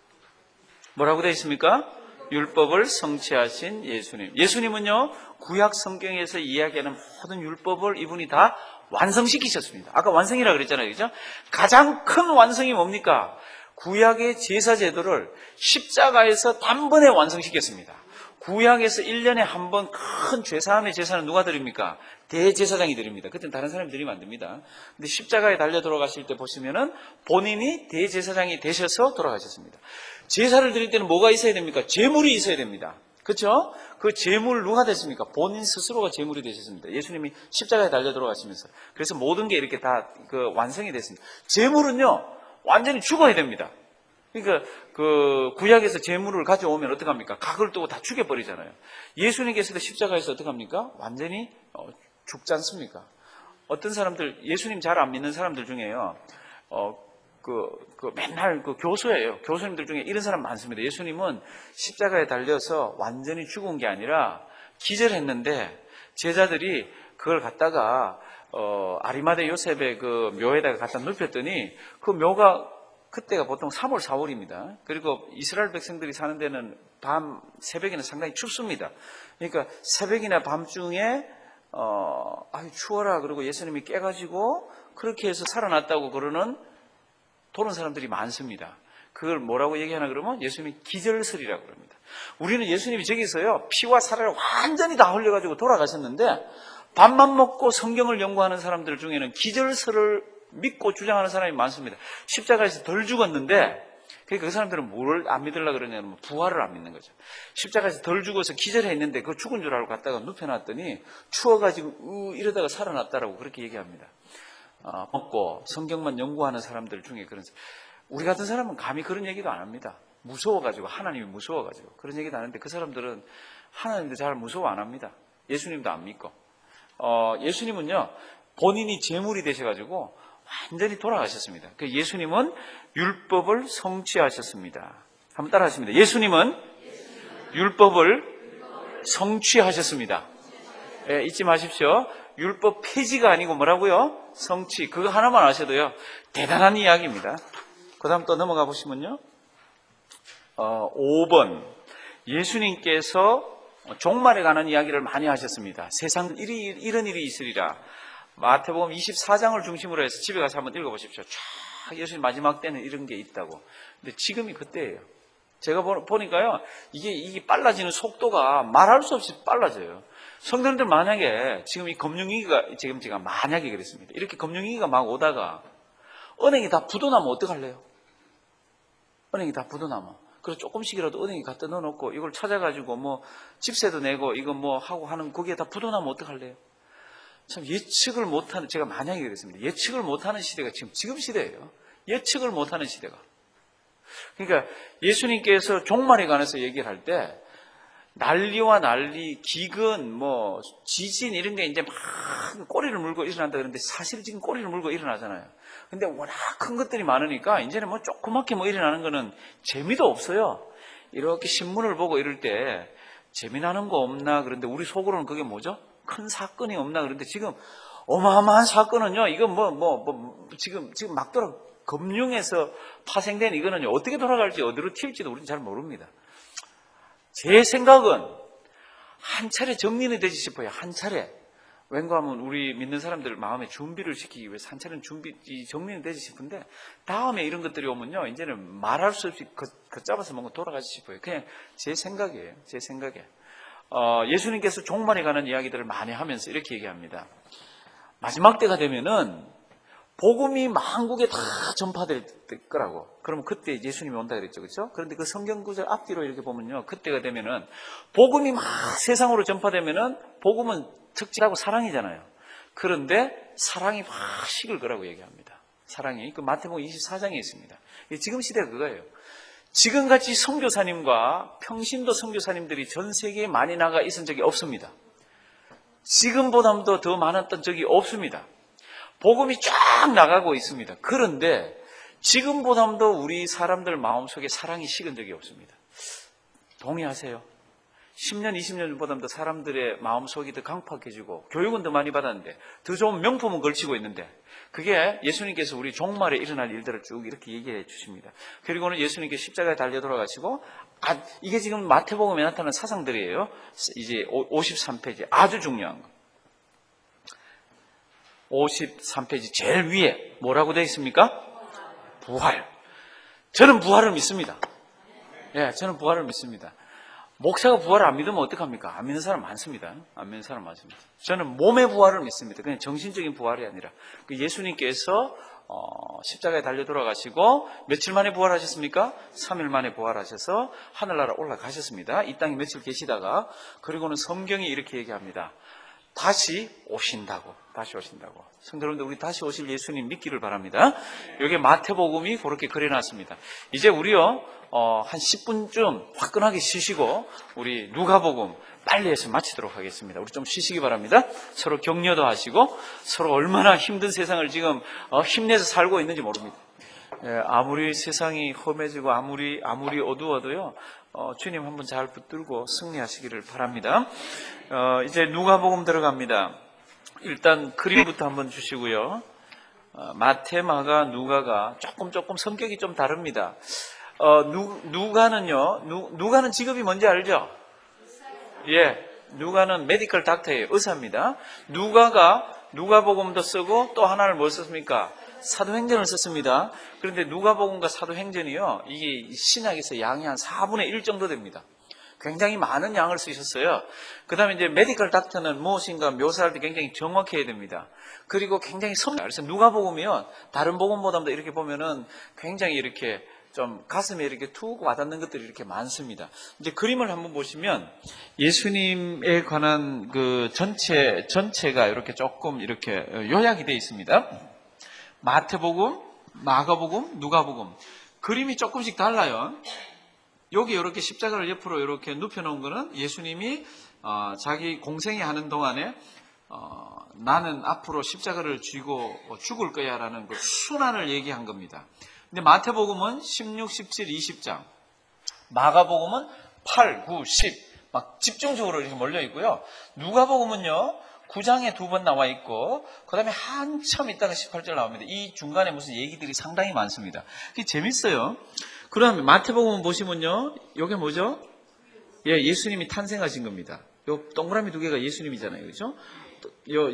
S1: 뭐라고 되어 있습니까? 율법을 성취하신 예수님. 예수님은요, 구약 성경에서 이야기하는 모든 율법을 이분이 다 완성시키셨습니다. 아까 완성이라고 그랬잖아요. 그죠? 가장 큰 완성이 뭡니까? 구약의 제사 제도를 십자가에서 단번에 완성시켰습니다. 구약에서 일 년에 한 번 큰 죄사함의 제사는 누가 드립니까? 대제사장이 드립니다. 그때는 다른 사람이 드리면 안 됩니다. 근데 십자가에 달려 돌아가실 때 보시면은 본인이 대제사장이 되셔서 돌아가셨습니다. 제사를 드릴 때는 뭐가 있어야 됩니까? 제물이 있어야 됩니다. 그렇죠? 그 제물 누가 됐습니까? 본인 스스로가 제물이 되셨습니다. 예수님이 십자가에 달려 돌아가시면서. 그래서 모든 게 이렇게 다 그 완성이 됐습니다. 제물은요, 완전히 죽어야 됩니다. 그러니까 그 구약에서 제물을 가져오면 어떡합니까? 각을 두고 다 죽여버리잖아요. 예수님께서도 십자가에서 어떡합니까? 완전히 어, 죽지 않습니까? 어떤 사람들, 예수님 잘 안 믿는 사람들 중에요, 어, 그, 그 맨날 그 교수예요. 교수님들 중에 이런 사람 많습니다. 예수님은 십자가에 달려서 완전히 죽은 게 아니라 기절했는데 제자들이 그걸 갖다가 어, 아리마대 요셉의 그 묘에다가 갖다 눕혔더니 그 묘가 그때가 보통 삼월, 사월입니다. 그리고 이스라엘 백성들이 사는 데는 밤, 새벽에는 상당히 춥습니다. 그러니까 새벽이나 밤중에 어, 아유 추워라 그러고 예수님이 깨가지고 그렇게 해서 살아났다고 그러는 도는 사람들이 많습니다. 그걸 뭐라고 얘기하나 그러면 예수님이 기절설이라고 그럽니다. 우리는 예수님이 저기서요 피와 살을 완전히 다 흘려가지고 돌아가셨는데 밥만 먹고 성경을 연구하는 사람들 중에는 기절설을 믿고 주장하는 사람이 많습니다. 십자가에서 덜 죽었는데, 그러니까 그 사람들은 뭘 안 믿으려고 그러냐면 부활을 안 믿는 거죠. 십자가에서 덜 죽어서 기절했는데 그 죽은 줄 알고 갔다가 눕혀놨더니 추워가지고 우 이러다가 살아났다라고 그렇게 얘기합니다. 어, 먹고 성경만 연구하는 사람들 중에 그런 우리 같은 사람은 감히 그런 얘기도 안 합니다. 무서워가지고 하나님이 무서워가지고 그런 얘기도 안 하는데 그 사람들은 하나님도 잘 무서워 안 합니다. 예수님도 안 믿고 어, 예수님은요 본인이 제물이 되셔가지고 완전히 돌아가셨습니다. 그 예수님은 율법을 성취하셨습니다. 한번 따라 하십니다. 예수님은 율법을 성취하셨습니다. 네, 잊지 마십시오. 율법 폐지가 아니고 뭐라고요? 성취. 그거 하나만 아셔도요. 대단한 이야기입니다. 그 다음 또 넘어가 보시면요. 어, 오 번. 예수님께서 종말에 관한 이야기를 많이 하셨습니다. 세상 일이, 이런 일이 있으리라. 마태복음 이십사 장을 중심으로 해서 집에 가서 한번 읽어보십시오. 쫙 예수님 마지막 때는 이런 게 있다고. 근데 지금이 그때예요. 제가 보니까요, 이게, 이게 빨라지는 속도가 말할 수 없이 빨라져요. 성도님들 만약에 지금 이 금융위기가, 지금 제가 만약에 그랬습니다. 이렇게 금융위기가 막 오다가 은행이 다 부도나면 어떡할래요? 은행이 다 부도나면. 그래서 조금씩이라도 은행에 갖다 넣어놓고 이걸 찾아가지고 뭐 집세도 내고 이거 뭐 하고 하는 거기에 다 부도나면 어떡할래요? 참 예측을 못하는, 제가 만약에 그랬습니다. 예측을 못하는 시대가 지금 지금 시대예요. 예측을 못하는 시대가. 그러니까 예수님께서 종말에 관해서 얘기를 할 때 난리와 난리, 기근, 뭐 지진 이런 게 이제 막 꼬리를 물고 일어난다 그러는데 사실 지금 꼬리를 물고 일어나잖아요. 근데 워낙 큰 것들이 많으니까 이제는 뭐 조그맣게 뭐 일어나는 거는 재미도 없어요. 이렇게 신문을 보고 이럴 때 재미나는 거 없나 그런데 우리 속으로는 그게 뭐죠? 큰 사건이 없나 그런데 지금 어마어마한 사건은요. 이건 뭐 뭐 뭐 지금 지금 막 돌아 금융에서 파생된 이거는요. 어떻게 돌아갈지 어디로 튈지도 우리는 잘 모릅니다. 제 생각은 한 차례 정리는 되지 싶어요. 한 차례. 왠가 하면 우리 믿는 사람들 마음에 준비를 시키기 위해서 한 차례는 준비 정리는 되지 싶은데 다음에 이런 것들이 오면요. 이제는 말할 수 없이 걷잡아서 뭔가 돌아가지 싶어요. 그냥 제 생각이에요. 제 생각에. 어, 예수님께서 종말에 관한 이야기들을 많이 하면서 이렇게 얘기합니다. 마지막 때가 되면은 복음이 만국에 다 전파될 거라고. 그러면 그때 예수님이 온다 그랬죠. 그렇죠? 그런데 그 성경 구절 앞뒤로 이렇게 보면요. 그때가 되면은 복음이 막 세상으로 전파되면은 복음은 특징하고 사랑이잖아요. 그런데 사랑이 확 식을 거라고 얘기합니다. 사랑이. 그 마태복음 이십사 장에 있습니다. 지금 시대가 그거예요. 지금같이 선교사님과 평신도 선교사님들이 전 세계에 많이 나가 있은 적이 없습니다. 지금보다도 더 많았던 적이 없습니다. 복음이 쫙 나가고 있습니다. 그런데 지금보다도 우리 사람들 마음속에 사랑이 식은 적이 없습니다. 동의하세요? 십 년, 이십 년 전보다도 사람들의 마음속이 더 강팍해지고 교육은 더 많이 받았는데 더 좋은 명품은 걸치고 있는데 그게 예수님께서 우리 종말에 일어날 일들을 쭉 이렇게 얘기해 주십니다. 그리고는 예수님께서 십자가에 달려 돌아가시고 아, 이게 지금 마태복음에 나타난 사상들이에요. 이제 오십삼 페이지 아주 중요한 거. 오십삼 페이지 제일 위에 뭐라고 되어 있습니까? 부활. 저는 부활을 믿습니다. 예, 저는 부활을 믿습니다. 목사가 부활을 안 믿으면 어떡합니까? 안 믿는 사람 많습니다. 안 믿는 사람 많습니다. 저는 몸의 부활을 믿습니다. 그냥 정신적인 부활이 아니라 예수님께서 어, 십자가에 달려 돌아가시고 며칠 만에 부활하셨습니까? 삼 일 만에 부활하셔서 하늘나라 올라가셨습니다. 이 땅에 며칠 계시다가 그리고는 성경이 이렇게 얘기합니다. 다시 오신다고. 다시 오신다고. 성도 여러분들, 우리 다시 오실 예수님 믿기를 바랍니다. 여기 마태복음이 그렇게 그려놨습니다. 이제 우리요, 어, 한 십 분쯤 화끈하게 쉬시고, 우리 누가복음 빨리 해서 마치도록 하겠습니다. 우리 좀 쉬시기 바랍니다. 서로 격려도 하시고, 서로 얼마나 힘든 세상을 지금 어, 힘내서 살고 있는지 모릅니다. 예, 아무리 세상이 험해지고, 아무리, 아무리 어두워도요, 어, 주님 한번 잘 붙들고 승리하시기를 바랍니다. 어, 이제 누가복음 들어갑니다. 일단 그림부터 한번 주시고요. 어, 마태, 마가, 누가가 조금 조금 성격이 좀 다릅니다. 어, 누, 누가는요, 누, 누가는 직업이 뭔지 알죠? 예, 누가는 메디컬 닥터예요. 의사입니다. 누가가 누가복음도 쓰고 또 하나를 뭘 썼습니까? 사도행전을 썼습니다. 그런데 누가복음과 사도행전이요, 이게 신약에서 양이 한 사분의 일 정도 됩니다. 굉장히 많은 양을 쓰셨어요. 그 다음에 이제 메디컬 닥터는 무엇인가 묘사할 때 굉장히 정확해야 됩니다. 그리고 굉장히 섬, 그래서 누가복음이요, 다른 복음보다도 이렇게 보면은 굉장히 이렇게 좀 가슴에 이렇게 툭 와닿는 것들이 이렇게 많습니다. 이제 그림을 한번 보시면 예수님에 관한 그 전체, 전체가 이렇게 조금 이렇게 요약이 되어 있습니다. 마태복음, 마가복음, 누가복음. 그림이 조금씩 달라요. 여기 이렇게 십자가를 옆으로 이렇게 눕혀놓은 거는 예수님이 어, 자기 공생이 하는 동안에 어, 나는 앞으로 십자가를 쥐고 죽을 거야 라는 그 순환을 얘기한 겁니다. 근데 마태복음은 십육, 십칠, 이십 장, 마가복음은 팔, 구, 십 막 집중적으로 이렇게 몰려 있고요. 누가복음은요, 구 장에 두 번 나와 있고 그 다음에 한참 있다가 십팔 절 나옵니다. 이 중간에 무슨 얘기들이 상당히 많습니다. 그게 재밌어요. 그 다음에 마태복음 보시면요, 이게 뭐죠? 예, 예수님이 탄생하신 겁니다. 요 동그라미 두 개가 예수님이잖아요. 그죠? 요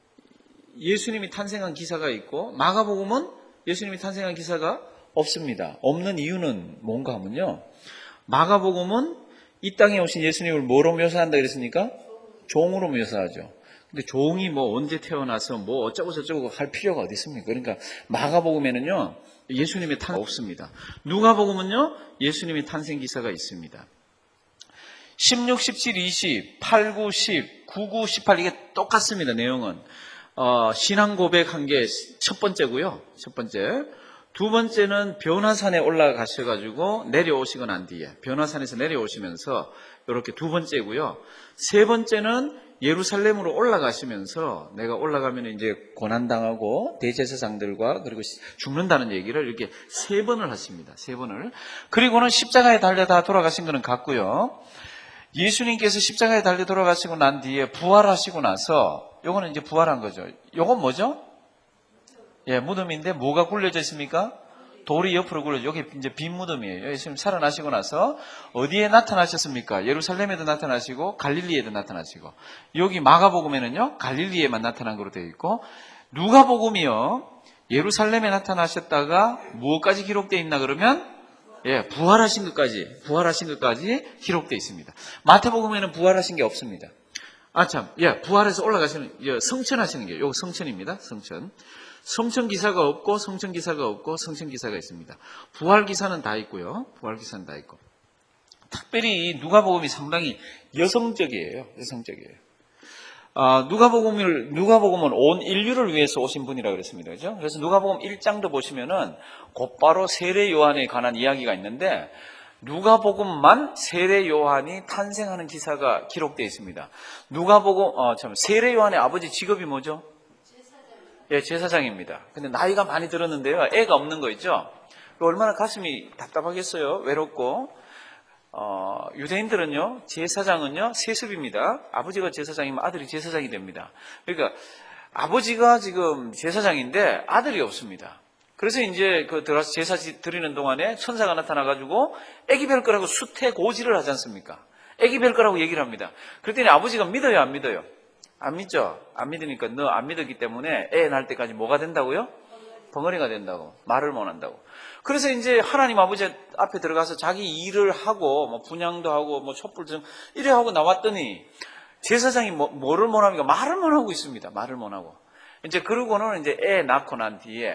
S1: 예수님이 탄생한 기사가 있고, 마가복음은 예수님이 탄생한 기사가 없습니다. 없는 이유는 뭔가 하면요, 마가복음은 이 땅에 오신 예수님을 뭐로 묘사한다 그랬습니까? 종으로 묘사하죠. 근데 종이 뭐 언제 태어나서 뭐 어쩌고 저쩌고 할 필요가 어디 있습니까? 그러니까 마가복음에는요, 예수님의 탄생 없습니다. 누가복음은요, 예수님의 탄생 기사가 있습니다. 십육, 십칠, 이십, 팔, 구, 십, 구, 구, 십팔 이게 똑같습니다. 내용은 어, 신앙 고백한 게 첫 번째고요. 첫 번째. 두 번째는 변화산에 올라가셔가지고 내려오시고 난 뒤에 변화산에서 내려오시면서 이렇게 두 번째고요. 세 번째는 예루살렘으로 올라가시면서 내가 올라가면 이제 고난당하고 대제사장들과 그리고 죽는다는 얘기를 이렇게 세 번을 하십니다. 세 번을. 그리고는 십자가에 달려 다 돌아가신 거는 같고요. 예수님께서 십자가에 달려 돌아가시고 난 뒤에 부활하시고 나서 요거는 이제 부활한 거죠. 요건 뭐죠? 예, 무덤인데 뭐가 굴려져 있습니까? 돌이 옆으로 굴려져. 여기 이제 빈 무덤이에요. 예수님 살아나시고 나서 어디에 나타나셨습니까? 예루살렘에도 나타나시고 갈릴리에도 나타나시고, 여기 마가복음에는요, 갈릴리에만 나타난 거로 되어 있고, 누가복음이요, 예루살렘에 나타나셨다가 무엇까지 기록되어 있나 그러면 예, 부활하신 것까지, 부활하신 것까지 기록되어 있습니다. 마태복음에는 부활하신 게 없습니다. 아, 참, 예, 부활해서 올라가시는, 예, 성천하시는 게, 요거 성천입니다. 성천. 성천 기사가 없고, 성천 기사가 없고, 성천 기사가 있습니다. 부활 기사는 다 있고요. 부활 기사는 다 있고. 특별히 누가복음이 상당히 여성적이에요. 여성적이에요. 아, 누가복음을, 누가복음은 온 인류를 위해서 오신 분이라고 그랬습니다. 그죠? 그래서 누가복음 일 장도 보시면은 곧바로 세례 요한에 관한 이야기가 있는데, 누가복음만 세례 요한이 탄생하는 기사가 기록되어 있습니다. 누가복음, 어, 참, 세례 요한의 아버지 직업이 뭐죠? 예, 제사장입니다. 근데 나이가 많이 들었는데요. 애가 없는 거 있죠? 얼마나 가슴이 답답하겠어요? 외롭고. 어, 유대인들은요, 제사장은요, 세습입니다. 아버지가 제사장이면 아들이 제사장이 됩니다. 그러니까, 아버지가 지금 제사장인데 아들이 없습니다. 그래서 이제 그 들어서 제사 드리는 동안에 천사가 나타나가지고 애기 뵐 거라고 수태 고지를 하지 않습니까? 애기 뵐 거라고 얘기를 합니다. 그랬더니 아버지가 믿어요, 안 믿어요? 안 믿죠? 안 믿으니까 너 안 믿었기 때문에 애 낳을 때까지 뭐가 된다고요? 벙어리가 된다고. 말을 못 한다고. 그래서 이제 하나님 아버지 앞에 들어가서 자기 일을 하고, 뭐 분양도 하고, 뭐 촛불 등 이래 하고 나왔더니 제사장이 뭐, 뭐를 못 합니까? 말을 못 하고 있습니다. 말을 못 하고. 이제 그러고는 이제 애 낳고 난 뒤에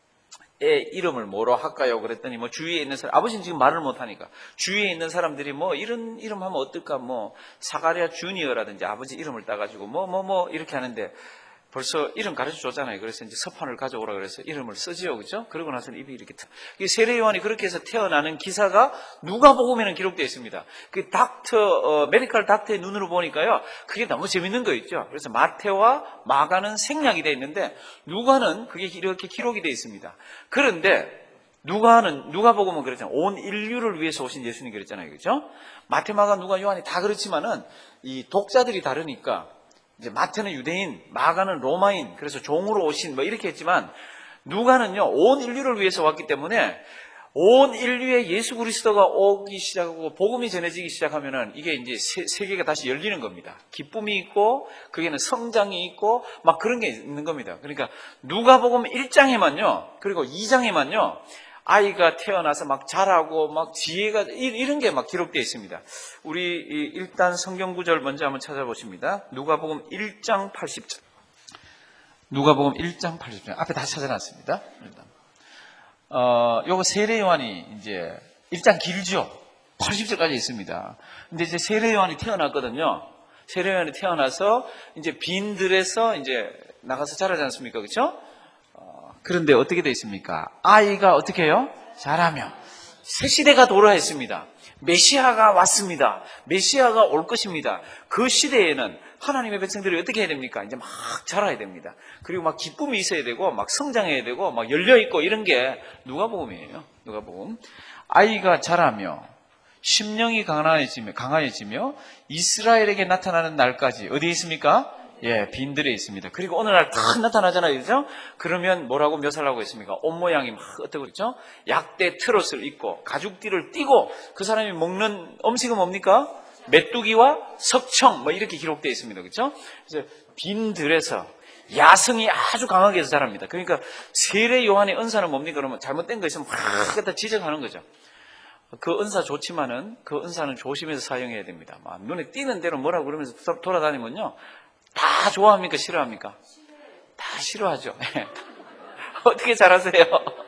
S1: 애 이름을 뭐로 할까요? 그랬더니 뭐 주위에 있는 사람, 아버지는 지금 말을 못 하니까 주위에 있는 사람들이 뭐 이런 이름 하면 어떨까? 뭐 사가랴 주니어라든지 아버지 이름을 따가지고 뭐 뭐 뭐 이렇게 하는데 벌써 이름 가르쳐 줬잖아요. 그래서 이제 서판을 가져오라 그래서 이름을 쓰지요. 그죠? 그러고 나서는 입이 이렇게 터. 세례 요한이 그렇게 해서 태어나는 기사가 누가복음에는 기록되어 있습니다. 그 닥터, 어, 메디컬 닥터의 눈으로 보니까요. 그게 너무 재밌는 거 있죠. 그래서 마태와 마가는 생략이 되어 있는데 누가는 그게 이렇게 기록이 되어 있습니다. 그런데 누가는, 누가복음은 그랬잖아요. 온 인류를 위해서 오신 예수님 그랬잖아요. 그죠? 마태, 마가, 누가, 요한이 다 그렇지만은 이 독자들이 다르니까 이제 마태는 유대인, 마가는 로마인, 그래서 종으로 오신 뭐 이렇게 했지만 누가는요 온 인류를 위해서 왔기 때문에 온 인류에 예수 그리스도가 오기 시작하고 복음이 전해지기 시작하면은 이게 이제 세, 세계가 다시 열리는 겁니다. 기쁨이 있고 거기에는 성장이 있고 막 그런 게 있는 겁니다. 그러니까 누가복음 일 장에만요 그리고 이 장에만요 아이가 태어나서 막 자라고 막 지혜가 이런 게 막 기록되어 있습니다. 우리 일단 성경 구절 먼저 한번 찾아보십니다. 누가복음 일 장 팔십 절. 누가복음 일 장 팔십 절. 앞에 다시 찾아놨습니다. 어, 요거 세례 요한이 이제 일 장 길죠. 팔십 절까지 있습니다. 근데 이제 세례 요한이 태어났거든요. 세례 요한이 태어나서 이제 빈들에서 이제 나가서 자라지 않습니까? 그렇죠? 그런데 어떻게 되어 있습니까? 아이가 어떻게 해요? 자라며 새 시대가 도래했습니다. 메시아가 왔습니다. 메시아가 올 것입니다. 그 시대에는 하나님의 백성들이 어떻게 해야 됩니까? 이제 막 자라야 됩니다. 그리고 막 기쁨이 있어야 되고 막 성장해야 되고 막 열려있고 이런 게 누가복음이에요. 누가복음. 아이가 자라며 심령이 강화해지며, 강화해지며 이스라엘에게 나타나는 날까지 어디에 있습니까? 예, 빈들에 있습니다. 그리고 어느 날 탁 나타나잖아요. 그죠? 그러면 뭐라고 묘사를 하고 있습니까? 옷 모양이 막 어떻게 그렇죠? 약대 트롯을 입고 가죽띠를 띠고 그 사람이 먹는 음식은 뭡니까? 메뚜기와 석청 뭐 이렇게 기록되어 있습니다. 그렇죠? 그래서 빈들에서 야성이 아주 강하게 해서 자랍니다. 그러니까 세례 요한의 은사는 뭡니까? 그러면 잘못된 거 있으면 막 갖다 지적하는 거죠. 그 은사 좋지만은 그 은사는 조심해서 사용해야 됩니다. 막 눈에 띄는 대로 뭐라고 그러면서 돌아다니면요. 다 좋아합니까? 싫어합니까? 다 싫어하죠. 어떻게 잘하세요?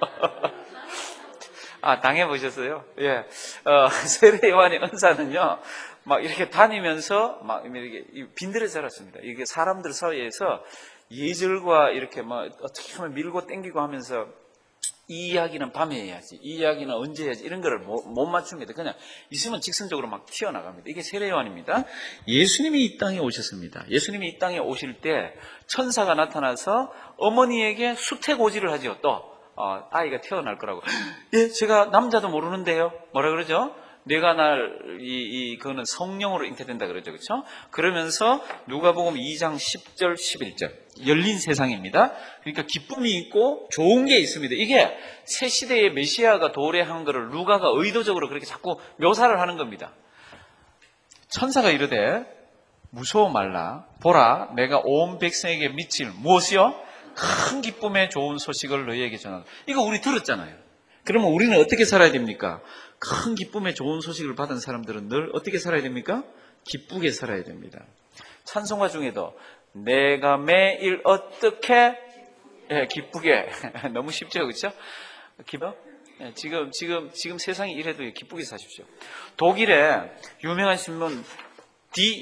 S1: 아, 당해보셨어요? 예. 어, 세례 요한의 은사는요, 막 이렇게 다니면서 막 이렇게 빈들에 자랐습니다. 이게 사람들 사이에서 예절과 이렇게 막 어떻게 하면 밀고 땡기고 하면서 이 이야기는 밤에 해야지, 이 이야기는 언제 해야지 이런 거를 못, 못 맞춥니다. 그냥 있으면 직선적으로 막 튀어나갑니다. 이게 세례 요한입니다. 예수님이 이 땅에 오셨습니다. 예수님이 이 땅에 오실 때 천사가 나타나서 어머니에게 수태고지를 하죠. 또 어, 아이가 태어날 거라고. 예, 제가 남자도 모르는데요. 뭐라 그러죠? 내가 날, 이, 이, 그거는 성령으로 잉태된다 그러죠. 그렇죠? 그러면서 누가복음 이 장 십 절, 십일 절. 열린 세상입니다. 그러니까 기쁨이 있고 좋은 게 있습니다. 이게 새 시대의 메시아가 도래한 것을 누가가 의도적으로 그렇게 자꾸 묘사를 하는 겁니다. 천사가 이르되 무서워 말라. 보라, 내가 온 백성에게 미칠 무엇이요? 큰 기쁨의 좋은 소식을 너희에게 전하다. 이거 우리 들었잖아요. 그러면 우리는 어떻게 살아야 됩니까? 큰 기쁨의 좋은 소식을 받은 사람들은 늘 어떻게 살아야 됩니까? 기쁘게 살아야 됩니다. 찬송가 중에도 내가 매일 어떻게 예, 기쁘게 너무 쉽죠, 그렇죠? 기뻐? 예, 지금 지금 지금 세상이 이래도 기쁘게 사십시오. 독일에 유명한 신문 디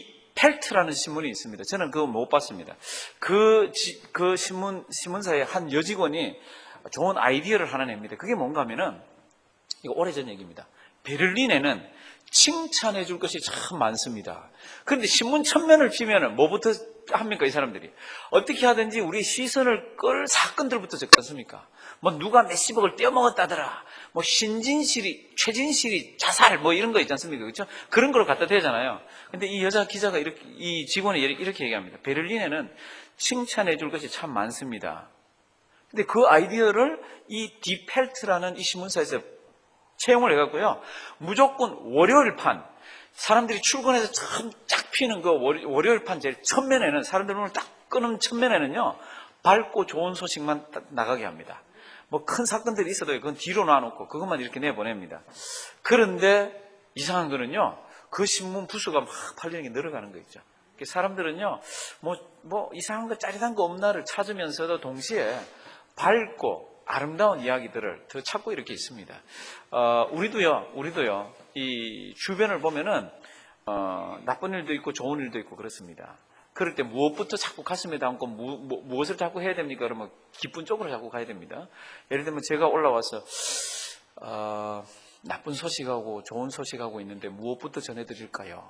S1: 펠트라는 신문이 있습니다. 저는 그거 못 봤습니다. 그, 지, 그 신문, 신문사의 한 여직원이 좋은 아이디어를 하나 냅니다. 그게 뭔가 하면은, 이거 오래전 얘기입니다. 베를린에는 칭찬해 줄 것이 참 많습니다. 그런데 신문 천면을 피면은 뭐부터 합니까, 이 사람들이? 어떻게 하든지 우리 시선을 끌 사건들부터 적지 않습니까? 뭐 누가 몇십억을 떼어먹었다더라. 뭐 신진실이, 최진실이 자살, 뭐 이런 거 있지 않습니까? 그렇죠? 그런 걸 갖다 대잖아요. 근데 이 여자 기자가 이렇게, 이 직원이 이렇게 얘기합니다. 베를린에는 칭찬해 줄 것이 참 많습니다. 근데 그 아이디어를 이 디펠트라는 이 신문사에서 채용을 해갖고요. 무조건 월요일판, 사람들이 출근해서 참 쫙 피는 그 월요일판 제일 첫면에는, 사람들 오늘 딱 끊은 첫면에는요, 밝고 좋은 소식만 나가게 합니다. 뭐 큰 사건들이 있어도 그건 뒤로 놔놓고 그것만 이렇게 내보냅니다. 그런데 이상한 거는요, 그 신문 부수가 막 팔리는 게 늘어가는 거 있죠. 사람들은요, 뭐, 뭐 이상한 거 짜릿한 거 없나를 찾으면서도 동시에 밝고 아름다운 이야기들을 더 찾고 이렇게 있습니다. 어, 우리도요, 우리도요, 이 주변을 보면은, 어, 나쁜 일도 있고 좋은 일도 있고 그렇습니다. 그럴 때 무엇부터 자꾸 가슴에 담고 무, 무, 무엇을 자꾸 해야 됩니까? 그러면 기쁜 쪽으로 자꾸 가야 됩니다. 예를 들면 제가 올라와서, 어, 나쁜 소식하고 좋은 소식하고 있는데 무엇부터 전해드릴까요?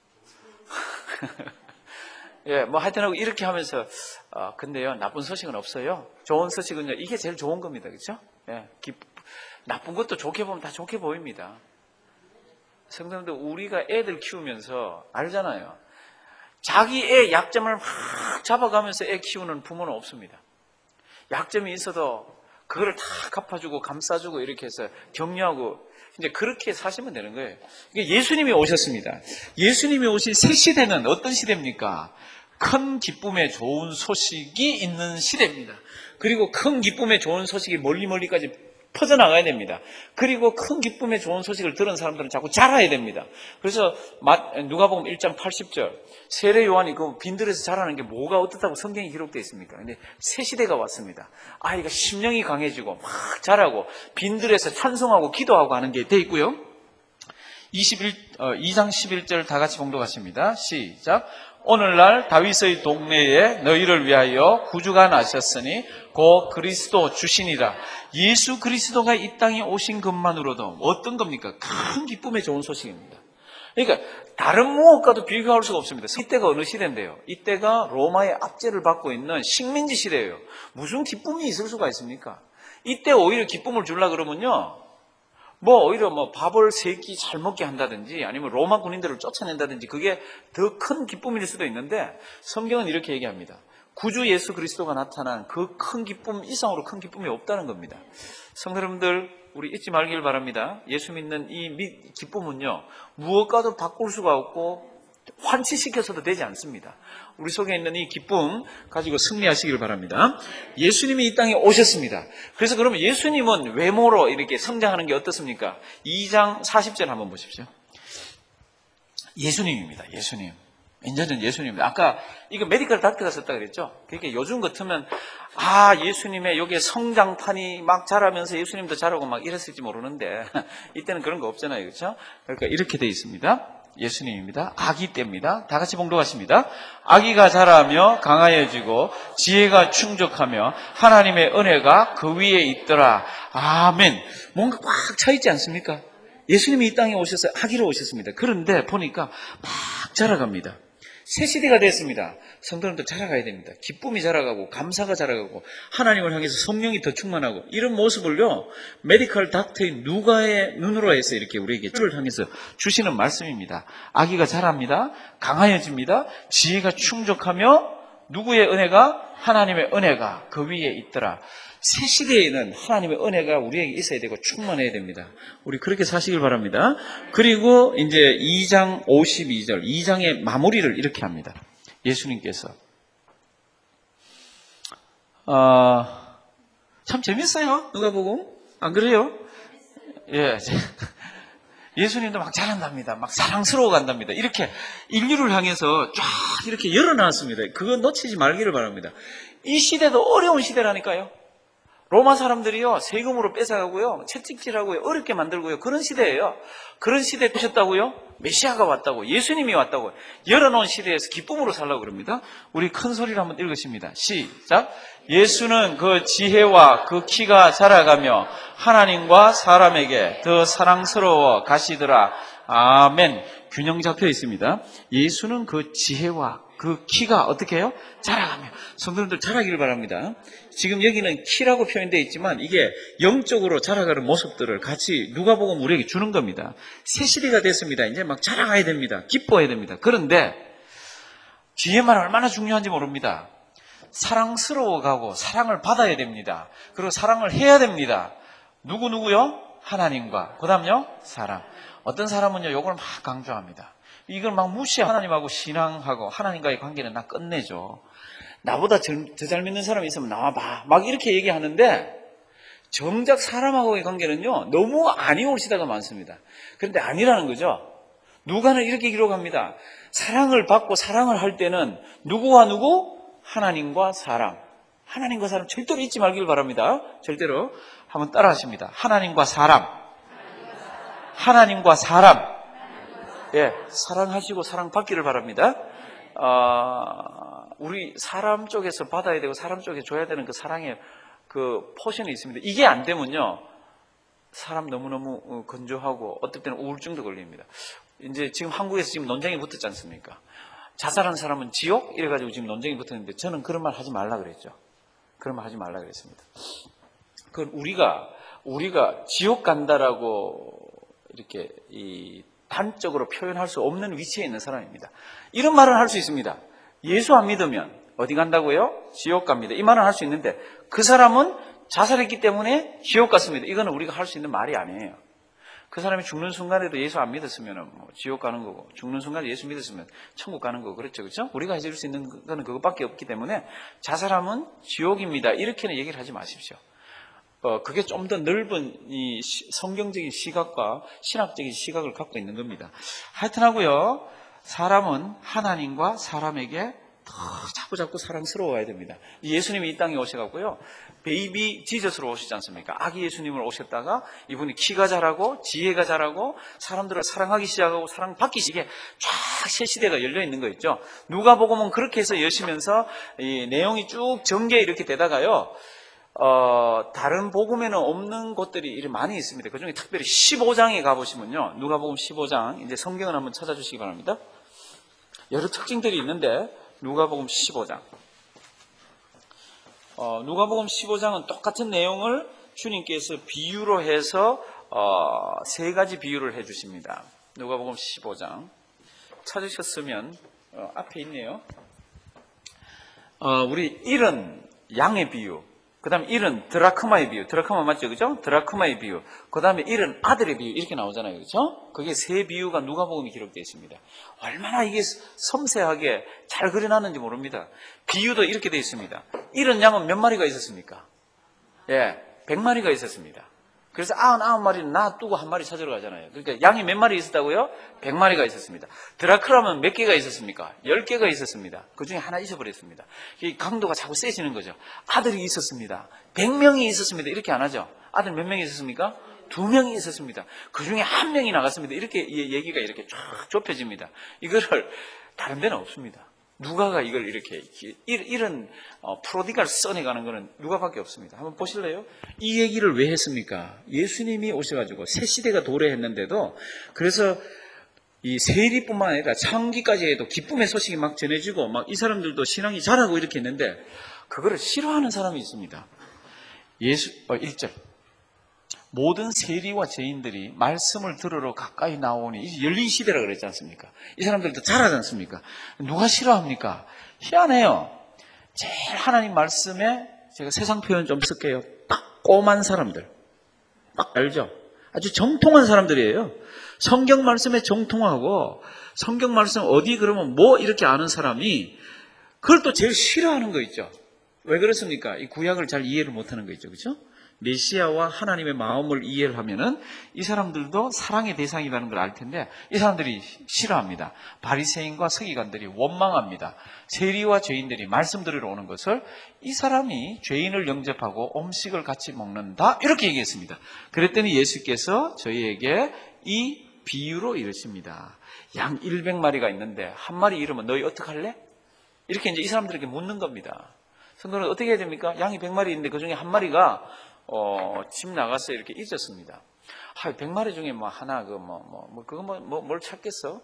S1: 예, 뭐 하여튼 이렇게 하면서, 어, 근데요, 나쁜 소식은 없어요. 좋은 소식은요, 이게 제일 좋은 겁니다. 그렇죠? 예, 기, 나쁜 것도 좋게 보면 다 좋게 보입니다. 성도님들, 우리가 애들 키우면서 알잖아요. 자기 애 약점을 막 잡아가면서 애 키우는 부모는 없습니다. 약점이 있어도 그거를 다 갚아주고 감싸주고 이렇게 해서 격려하고 이제 그렇게 사시면 되는 거예요. 예수님이 오셨습니다. 예수님이 오신 새 시대는 어떤 시대입니까? 큰 기쁨의 좋은 소식이 있는 시대입니다. 그리고 큰 기쁨의 좋은 소식이 멀리 멀리까지 퍼져나가야 됩니다. 그리고 큰 기쁨의 좋은 소식을 들은 사람들은 자꾸 자라야 됩니다. 그래서 누가복음 일 장 팔십 절 세례 요한이 그 빈들에서 자라는 게 뭐가 어떻다고 성경에 기록되어 있습니까? 근데 새 시대가 왔습니다. 아이가 심령이 강해지고 막 자라고 빈들에서 찬송하고 기도하고 하는 게 돼 있고요. 이십일, 어, 이 장 십일 절 다 같이 봉독하십니다. 시작. 오늘날 다윗의 동네에 너희를 위하여 구주가 나셨으니 곧 그리스도 주시니라. 예수 그리스도가 이 땅에 오신 것만으로도 어떤 겁니까? 큰 기쁨의 좋은 소식입니다. 그러니까 다른 무엇과도 비교할 수가 없습니다. 이때가 어느 시대인데요? 이때가 로마의 압제를 받고 있는 식민지 시대예요. 무슨 기쁨이 있을 수가 있습니까? 이때 오히려 기쁨을 주려고 그러면요, 뭐 오히려 뭐 밥을 세 끼 잘 먹게 한다든지 아니면 로마 군인들을 쫓아낸다든지 그게 더 큰 기쁨일 수도 있는데 성경은 이렇게 얘기합니다. 구주 예수 그리스도가 나타난 그 큰 기쁨 이상으로 큰 기쁨이 없다는 겁니다. 성도 여러분들, 우리 잊지 말길 바랍니다. 예수 믿는 이 기쁨은요, 무엇과도 바꿀 수가 없고 환치시켜서도 되지 않습니다. 우리 속에 있는 이 기쁨 가지고 승리하시길 바랍니다. 예수님이 이 땅에 오셨습니다. 그래서 그러면 예수님은 외모로 이렇게 성장하는 게 어떻습니까? 이 장 사십 절 한번 보십시오. 예수님입니다. 예수님. 완전히 예수님입니다. 아까 이거 메디컬 닥터가 썼다 그랬죠? 그러니까 요즘 같으면 아, 예수님의 여기에 성장판이 막 자라면서 예수님도 자라고 막 이랬을지 모르는데 이때는 그런 거 없잖아요. 그렇죠? 그러니까 이렇게 돼 있습니다. 예수님입니다. 아기 때입니다. 다 같이 봉독하십니다. 아기가 자라며 강하여지고 지혜가 충족하며 하나님의 은혜가 그 위에 있더라. 아멘. 뭔가 꽉 차 있지 않습니까? 예수님이 이 땅에 오셔서 아기로 오셨습니다. 그런데 보니까 막 자라갑니다. 새 시대가 됐습니다. 성도님도 자라가야 됩니다. 기쁨이 자라가고 감사가 자라가고 하나님을 향해서 성령이 더 충만하고 이런 모습을요, 메디컬 닥터인 누가의 눈으로 해서 이렇게 우리에게 주를 향해서 주시는 말씀입니다. 아기가 자랍니다. 강하여집니다. 지혜가 충족하며 누구의 은혜가? 하나님의 은혜가 그 위에 있더라. 새 시대에는 하나님의 은혜가 우리에게 있어야 되고 충만해야 됩니다. 우리 그렇게 사시길 바랍니다. 그리고 이제 이 장 오십이 절, 이 장의 마무리를 이렇게 합니다. 예수님께서 어, 참 재밌어요. 누가복음 안 그래요? 예, 예수님도 막 잘한답니다. 막 사랑스러워 간답니다. 이렇게 인류를 향해서 쫙 이렇게 열어놨습니다. 그거 놓치지 말기를 바랍니다. 이 시대도 어려운 시대라니까요. 로마 사람들이요, 세금으로 뺏어가고요, 채찍질하고요, 어렵게 만들고요, 그런 시대예요. 그런 시대에 오셨다고요? 메시아가 왔다고, 예수님이 왔다고, 열어놓은 시대에서 기쁨으로 살라고 그럽니다. 우리 큰 소리로 한번 읽으십니다. 시작. 예수는 그 지혜와 그 키가 자라가며 하나님과 사람에게 더 사랑스러워 가시더라. 아멘. 균형 잡혀 있습니다. 예수는 그 지혜와 그 키가 어떻게 해요? 자라가며. 성도님들 자라기를 바랍니다. 지금 여기는 키라고 표현되어 있지만 이게 영적으로 자라가는 모습들을 같이 누가복음 우리에게 주는 겁니다. 새 시대가 됐습니다. 이제 막 자라가야 됩니다. 기뻐해야 됩니다. 그런데 뒤에만 얼마나 중요한지 모릅니다. 사랑스러워가고 사랑을 받아야 됩니다. 그리고 사랑을 해야 됩니다. 누구누구요? 하나님과. 그 다음요? 사람. 어떤 사람은요, 이걸 막 강조합니다. 이걸 막 무시하고 하나님하고 신앙하고 하나님과의 관계는 나 끝내줘. 나보다 더 잘 믿는 사람이 있으면 나와봐. 막 이렇게 얘기하는데 정작 사람하고의 관계는요, 너무 아니올 시대가 많습니다. 그런데 아니라는 거죠. 누가는 이렇게 기록합니다. 사랑을 받고 사랑을 할 때는 누구와 누구? 하나님과 사람. 하나님과 사람 절대로 잊지 말길 바랍니다. 절대로. 한번 따라 하십니다. 하나님과 사람. 하나님과 사람. 예, 사랑하시고 사랑받기를 바랍니다. 어, 우리 사람 쪽에서 받아야 되고 사람 쪽에 줘야 되는 그 사랑의 그 포션이 있습니다. 이게 안 되면요, 사람 너무너무 건조하고 어떨 때는 우울증도 걸립니다. 이제 지금 한국에서 지금 논쟁이 붙었지 않습니까? 자살한 사람은 지옥? 이래가지고 지금 논쟁이 붙었는데 저는 그런 말 하지 말라 그랬죠. 그런 말 하지 말라 그랬습니다. 그건 우리가, 우리가 지옥 간다라고 이렇게 이 단적으로 표현할 수 없는 위치에 있는 사람입니다. 이런 말은 할 수 있습니다. 예수 안 믿으면 어디 간다고요? 지옥 갑니다. 이 말은 할 수 있는데 그 사람은 자살했기 때문에 지옥 갔습니다. 이거는 우리가 할 수 있는 말이 아니에요. 그 사람이 죽는 순간에도 예수 안 믿었으면 뭐 지옥 가는 거고, 죽는 순간에 예수 믿었으면 천국 가는 거고, 그렇죠, 그렇죠? 우리가 해줄 수 있는 거는 그것밖에 없기 때문에 자살하면 지옥입니다. 이렇게는 얘기를 하지 마십시오. 어, 그게 좀 더 넓은 이 성경적인 시각과 신학적인 시각을 갖고 있는 겁니다. 하여튼 하고요, 사람은 하나님과 사람에게 더 자꾸 자꾸 사랑스러워야 됩니다. 예수님이 이 땅에 오셔가고요, 베이비 지저스로 오시지 않습니까? 아기 예수님을 오셨다가 이분이 키가 자라고 지혜가 자라고 사람들을 사랑하기 시작하고 사랑받기 시작해 쫙 새 시대가 열려 있는 거 있죠. 누가복음은 그렇게 해서 여시면서 이 내용이 쭉 전개 이렇게 되다가요, 어, 다른 복음에는 없는 곳들이 많이 있습니다. 그 중에 특별히 십오 장에 가보시면요, 누가복음 십오 장, 이제 성경을 한번 찾아주시기 바랍니다. 여러 특징들이 있는데 누가복음 십오 장. 어, 누가복음 십오 장은 똑같은 내용을 주님께서 비유로 해서 어, 세 가지 비유를 해주십니다. 누가복음 십오 장 찾으셨으면 어, 앞에 있네요. 어, 우리 일은 양의 비유, 그 다음에 일은 드라크마의 비유. 드라크마 맞죠? 그죠? 드라크마의 비유. 그 다음에 일은 아들의 비유. 이렇게 나오잖아요. 그죠? 그게 세 비유가 누가복음에 기록되어 있습니다. 얼마나 이게 섬세하게 잘 그려놨는지 모릅니다. 비유도 이렇게 되어 있습니다. 일은 양은 몇 마리가 있었습니까? 예, 백 마리가 있었습니다. 그래서 아흔아홉 마리는 놔두고 한 마리 찾으러 가잖아요. 그러니까 양이 몇 마리 있었다고요? 백 마리가 있었습니다. 드라크라면 몇 개가 있었습니까? 열 개가 있었습니다. 그 중에 하나 잊어버렸습니다. 이 강도가 자꾸 세지는 거죠. 아들이 있었습니다. 백 명이 있었습니다. 이렇게 안 하죠. 아들 몇 명이 있었습니까? 두 명이 있었습니다. 그 중에 한 명이 나갔습니다. 이렇게 얘기가 이렇게 쫙 좁혀집니다. 이거를 다른 데는 없습니다. 누가가 이걸 이렇게 이런 프로디갈 써내가는 것은 누가밖에 없습니다. 한번 보실래요? 이 얘기를 왜 했습니까? 예수님이 오셔가지고 새 시대가 도래했는데도, 그래서 이 세리뿐만 아니라 창기까지 해도 기쁨의 소식이 막 전해지고 막 이 사람들도 신앙이 자라고 이렇게 했는데 그거를 싫어하는 사람이 있습니다. 예수 어, 일 절 모든 세리와 죄인들이 말씀을 들으러 가까이 나오니, 열린 시대라 그랬지 않습니까? 이 사람들도 잘하지 않습니까? 누가 싫어합니까? 희한해요. 제일 하나님 말씀에, 제가 세상 표현 좀 쓸게요, 딱 꼬만 사람들, 딱 알죠? 아주 정통한 사람들이에요. 성경 말씀에 정통하고 성경 말씀 어디 그러면 뭐 이렇게 아는 사람이 그걸 또 제일 싫어하는 거 있죠. 왜 그렇습니까? 이 구약을 잘 이해를 못하는 거 있죠, 그렇죠? 메시아와 하나님의 마음을 이해를 하면은 이 사람들도 사랑의 대상이라는 걸 알 텐데 이 사람들이 싫어합니다. 바리새인과 서기관들이 원망합니다. 세리와 죄인들이 말씀 들으러 오는 것을 이 사람이 죄인을 영접하고 음식을 같이 먹는다 이렇게 얘기했습니다. 그랬더니 예수께서 저희에게 이 비유로 이르십니다. 양 백 마리가 있는데 한 마리 잃으면 너희 어떡할래? 이렇게 이제 이 사람들에게 묻는 겁니다. 성도는 어떻게 해야 됩니까? 양이 백 마리 있는데 그 중에 한 마리가 어, 집 나가서 이렇게 잊었습니다. 아, 백 마리 중에 뭐 하나 그 뭐 뭐 뭐 그거 뭐 뭘 찾겠어?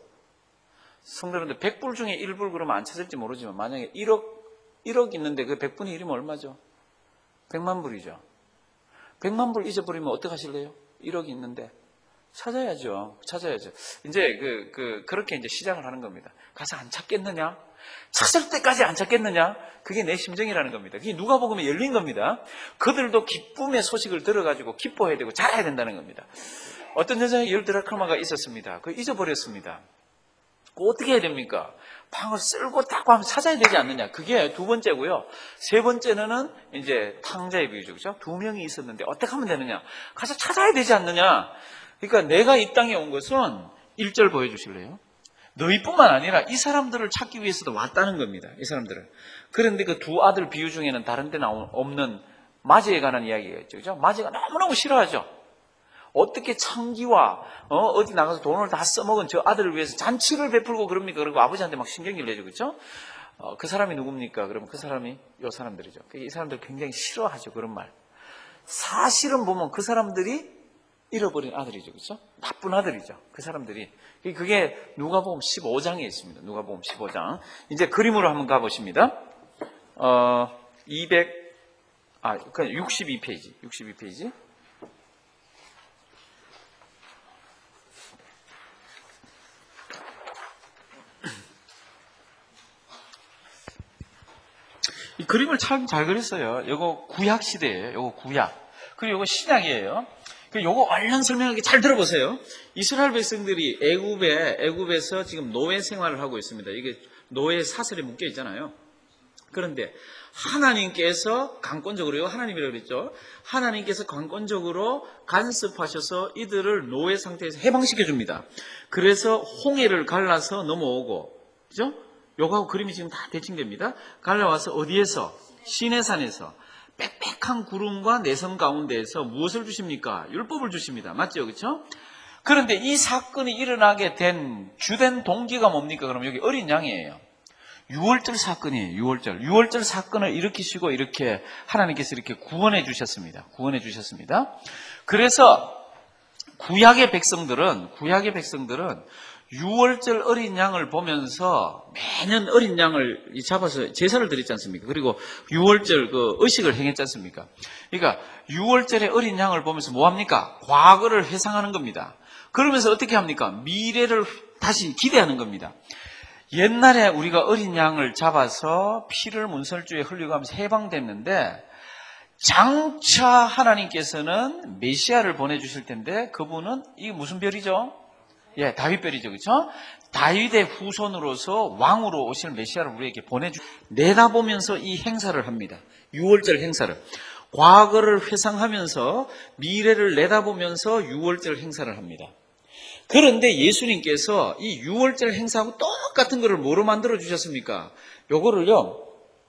S1: 성도는데 백 불 중에 일 불 그러면 안 찾을지 모르지만 만약에 일억 일억 있는데 그 백 분의 일이면 얼마죠? 백만 불이죠. 백만 불 잊어버리면 어떡 하실래요? 일억이 있는데 찾아야죠. 찾아야죠. 이제 그, 그, 그렇게 이제 시작을 하는 겁니다. 가서 안 찾겠느냐? 찾을 때까지 안 찾겠느냐? 그게 내 심정이라는 겁니다. 그게 누가복음에 열린 겁니다. 그들도 기쁨의 소식을 들어가지고 기뻐해야 되고 잘해야 된다는 겁니다. 어떤 여자의 열 드라크마가 있었습니다. 그거 잊어버렸습니다. 그거 어떻게 해야 됩니까? 방을 쓸고 딱 하면 찾아야 되지 않느냐? 그게 두 번째고요. 세 번째는 이제 탕자의 비유죠. 그죠? 두 명이 있었는데 어떻게 하면 되느냐? 가서 찾아야 되지 않느냐? 그러니까 내가 이 땅에 온 것은 일 절 보여주실래요? 너희뿐만 아니라 이 사람들을 찾기 위해서도 왔다는 겁니다. 이 사람들을. 그런데 그 두 아들 비유 중에는 다른 데 나온 없는 마지에 관한 이야기가 있죠. 그죠? 마지가 너무너무 싫어하죠. 어떻게 창기와 어, 어디 나가서 돈을 다 써먹은 저 아들을 위해서 잔치를 베풀고 그럽니까? 그리고 아버지한테 막 신경질 내죠. 그렇죠? 어, 그 사람이 누굽니까? 그러면 그 사람이 요 사람들이죠. 이 사람들 굉장히 싫어하죠. 그런 말. 사실은 보면 그 사람들이 잃어버린 아들이죠. 그렇죠? 나쁜 아들이죠. 그 사람들이. 그게 누가복음 십오 장에 있습니다. 누가복음 십오 장. 이제 그림으로 한번 가보십니다. 어, 이백, 아, 그냥 육십이 페이지. 육십이 페이지. 이 그림을 참 잘 그렸어요. 이거 구약 시대예요. 이거 구약. 그리고 이거 신약이에요. 요거 얼른 설명하게 잘 들어보세요. 이스라엘 백성들이 애굽에, 애굽에서 지금 노예 생활을 하고 있습니다. 이게 노예 사슬에 묶여 있잖아요. 그런데 하나님께서 강권적으로요, 하나님이라고 그랬죠. 하나님께서 강권적으로 간섭하셔서 이들을 노예 상태에서 해방시켜 줍니다. 그래서 홍해를 갈라서 넘어오고, 그죠? 요거하고 그림이 지금 다 대칭됩니다. 갈라와서 어디에서? 시내산에서. 빽빽한 구름과 내성 가운데에서 무엇을 주십니까? 율법을 주십니다. 맞죠? 그렇죠? 그런데 이 사건이 일어나게 된 주된 동기가 뭡니까? 그럼 여기 어린 양이에요. 유월절 사건이에요. 유월절. 유월절 사건을 일으키시고 이렇게 하나님께서 이렇게 구원해 주셨습니다. 구원해 주셨습니다. 그래서 구약의 백성들은 구약의 백성들은 유월절 어린 양을 보면서 매년 어린 양을 잡아서 제사를 드렸지 않습니까? 그리고 유월절 그 의식을 행했지 않습니까? 그러니까 유월절의 어린 양을 보면서 뭐 합니까? 과거를 회상하는 겁니다. 그러면서 어떻게 합니까? 미래를 다시 기대하는 겁니다. 옛날에 우리가 어린 양을 잡아서 피를 문설주에 흘리고 하면서 해방됐는데 장차 하나님께서는 메시아를 보내주실 텐데 그분은 이게 무슨 별이죠? 예, 다윗별이죠. 그렇죠? 다윗의 후손으로서 왕으로 오실 메시아를 우리에게 보내주 내다보면서 이 행사를 합니다. 유월절 행사를. 과거를 회상하면서 미래를 내다보면서 유월절 행사를 합니다. 그런데 예수님께서 이 유월절 행사하고 똑같은 거를 뭐로 만들어 주셨습니까? 요거를요.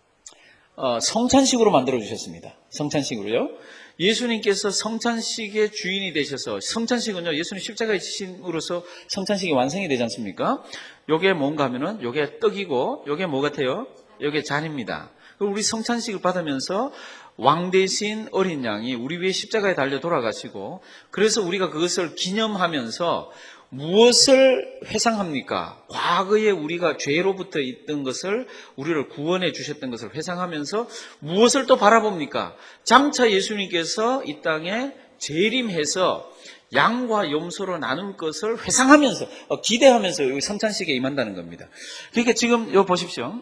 S1: 어, 성찬식으로 만들어 주셨습니다. 성찬식으로요. 예수님께서 성찬식의 주인이 되셔서 성찬식은요. 예수님 십자가에 지심으로써 성찬식이 완성이 되지 않습니까? 요게 뭔가 하면은 요게 떡이고 요게 뭐 같아요? 요게 잔입니다. 우리 성찬식을 받으면서 왕 대신 어린 양이 우리 위에 십자가에 달려 돌아가시고 그래서 우리가 그것을 기념하면서 무엇을 회상합니까? 과거에 우리가 죄로부터 있던 것을 우리를 구원해 주셨던 것을 회상하면서 무엇을 또 바라봅니까? 장차 예수님께서 이 땅에 재림해서 양과 염소로 나눌 것을 회상하면서 어, 기대하면서 여기 성찬식에 임한다는 겁니다. 그러니까 지금 여기 보십시오.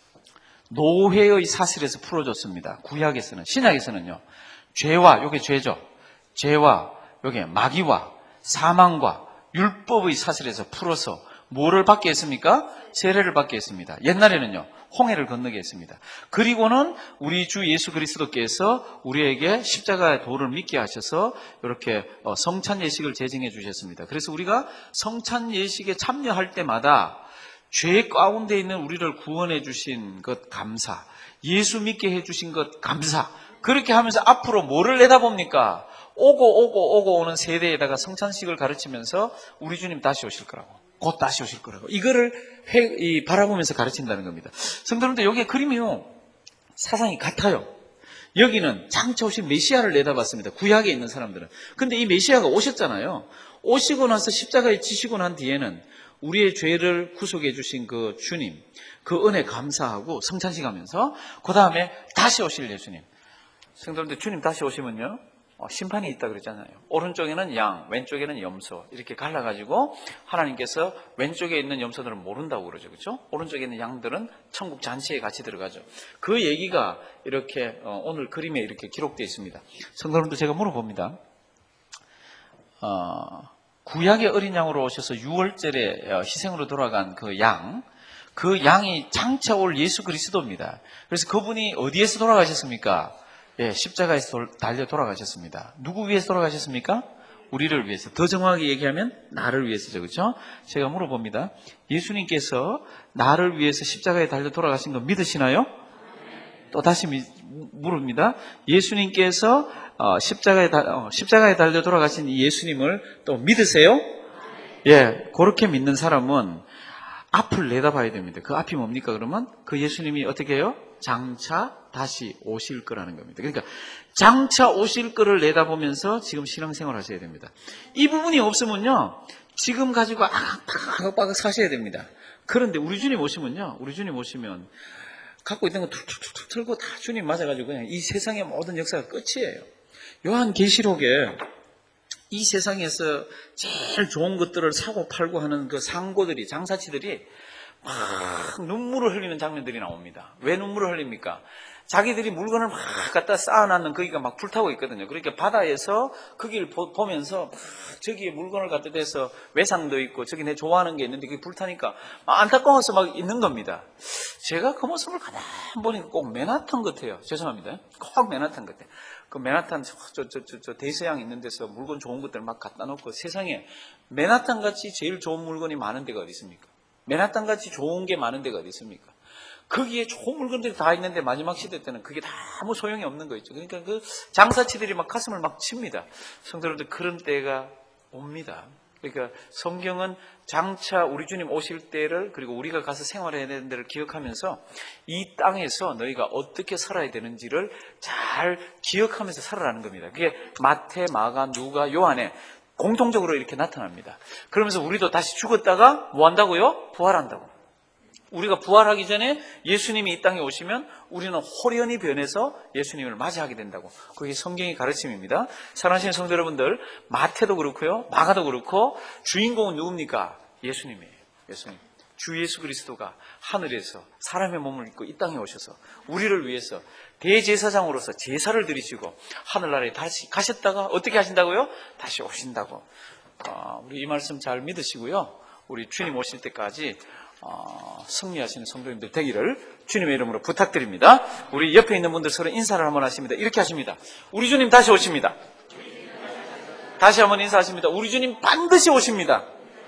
S1: 노회의 사슬에서 풀어줬습니다. 구약에서는. 신약에서는요. 죄와 요게 죄죠. 죄와 요게 마귀와 사망과 율법의 사슬에서 풀어서 뭐를 받게 했습니까? 세례를 받게 했습니다. 옛날에는요, 홍해를 건너게 했습니다. 그리고는 우리 주 예수 그리스도께서 우리에게 십자가의 도를 믿게 하셔서 이렇게 성찬 예식을 제정해 주셨습니다. 그래서 우리가 성찬 예식에 참여할 때마다 죄 가운데 있는 우리를 구원해 주신 것 감사, 예수 믿게 해 주신 것 감사, 그렇게 하면서 앞으로 뭐를 내다봅니까? 오고 오고 오고 오는 세대에다가 성찬식을 가르치면서 우리 주님 다시 오실 거라고, 곧 다시 오실 거라고, 이거를 해, 이, 바라보면서 가르친다는 겁니다. 성도님들, 여기에 그림이요, 사상이 같아요. 여기는 장차 오신 메시아를 내다봤습니다. 구약에 있는 사람들은. 근데 이 메시아가 오셨잖아요. 오시고 나서 십자가에 지시고 난 뒤에는 우리의 죄를 구속해 주신 그 주님, 그 은혜 감사하고 성찬식 하면서 그 다음에 다시 오실 예수님. 성도님들, 주님 다시 오시면요, 어, 심판이 있다 그랬잖아요. 오른쪽에는 양, 왼쪽에는 염소, 이렇게 갈라가지고 하나님께서 왼쪽에 있는 염소들은 모른다고 그러죠. 그렇죠? 오른쪽에 있는 양들은 천국 잔치에 같이 들어가죠. 그 얘기가 이렇게 어, 오늘 그림에 이렇게 기록되어 있습니다. 성도님들, 제가 물어봅니다. 어, 구약의 어린 양으로 오셔서 유월절에 희생으로 돌아간 그 양, 그 양이 장차 올 예수 그리스도입니다. 그래서 그분이 어디에서 돌아가셨습니까? 예, 십자가에서 달려 돌아가셨습니다. 누구 위해서 돌아가셨습니까? 우리를 위해서. 더 정확하게 얘기하면 나를 위해서죠. 그렇죠? 제가 물어봅니다. 예수님께서 나를 위해서 십자가에 달려 돌아가신 거 믿으시나요? 또 다시 물읍니다. 예수님께서 십자가에, 십자가에 달려 돌아가신 이 예수님을 또 믿으세요? 예, 그렇게 믿는 사람은 앞을 내다봐야 됩니다. 그 앞이 뭡니까? 그러면 그 예수님이 어떻게 해요? 장차 다시 오실 거라는 겁니다. 그러니까 장차 오실 거를 내다보면서 지금 신앙생활 하셔야 됩니다. 이 부분이 없으면요, 지금 가지고 아각아각 사셔야 됩니다. 그런데 우리 주님 오시면요, 우리 주님 오시면 갖고 있던 거 툭툭툭 털고 다 주님 맞아가지고 그냥 이 세상의 모든 역사가 끝이에요. 요한계시록에 이 세상에서 제일 좋은 것들을 사고 팔고 하는 그 상고들이, 장사치들이 막 눈물을 흘리는 장면들이 나옵니다. 왜 눈물을 흘립니까? 자기들이 물건을 막 갖다 쌓아놨는 거기가 막 불타고 있거든요. 그러니까 바다에서 거기를 보면서 저기에 물건을 갖다 대서 외상도 있고 저기 내 좋아하는 게 있는데 그게 불타니까 막 안타까워서 막 있는 겁니다. 제가 그 모습을 가만 보니까 꼭 맨하탄 같아요. 죄송합니다. 꼭 맨하탄 같아요. 그 맨하탄 저, 저, 저, 저, 저 대서양 있는 데서 물건 좋은 것들 막 갖다 놓고, 세상에 맨하탄 같이 제일 좋은 물건이 많은 데가 어디 있습니까? 맨하탄 같이 좋은 게 많은 데가 어디 있습니까? 거기에 좋은 물건들이 다 있는데 마지막 시대 때는 그게 다 아무 소용이 없는 거 있죠. 그러니까 그 장사치들이 막 가슴을 막 칩니다. 성도님들, 그런 때가 옵니다. 그러니까 성경은 장차 우리 주님 오실 때를, 그리고 우리가 가서 생활해야 되는 데를 기억하면서 이 땅에서 너희가 어떻게 살아야 되는지를 잘 기억하면서 살아라는 겁니다. 그게 마태, 마가, 누가, 요한에 공통적으로 이렇게 나타납니다. 그러면서 우리도 다시 죽었다가 뭐 한다고요? 부활한다고. 우리가 부활하기 전에 예수님이 이 땅에 오시면 우리는 홀연히 변해서 예수님을 맞이하게 된다고. 그게 성경의 가르침입니다. 사랑하시는 성도 여러분들, 마태도 그렇고요, 마가도 그렇고, 주인공은 누굽니까? 예수님이에요. 예수님. 주 예수 그리스도가 하늘에서 사람의 몸을 입고 이 땅에 오셔서 우리를 위해서 대제사장으로서 제사를 드리시고 하늘나라에 다시 가셨다가 어떻게 하신다고요? 다시 오신다고. 어, 우리 이 말씀 잘 믿으시고요, 우리 주님 오실 때까지 어, 승리하시는 성도님들 되기를 주님의 이름으로 부탁드립니다. 우리 옆에 있는 분들 서로 인사를 한번 하십니다. 이렇게 하십니다. 우리 주님 다시 오십니다. 다시 한번 인사하십니다. 우리 주님 반드시 오십니다.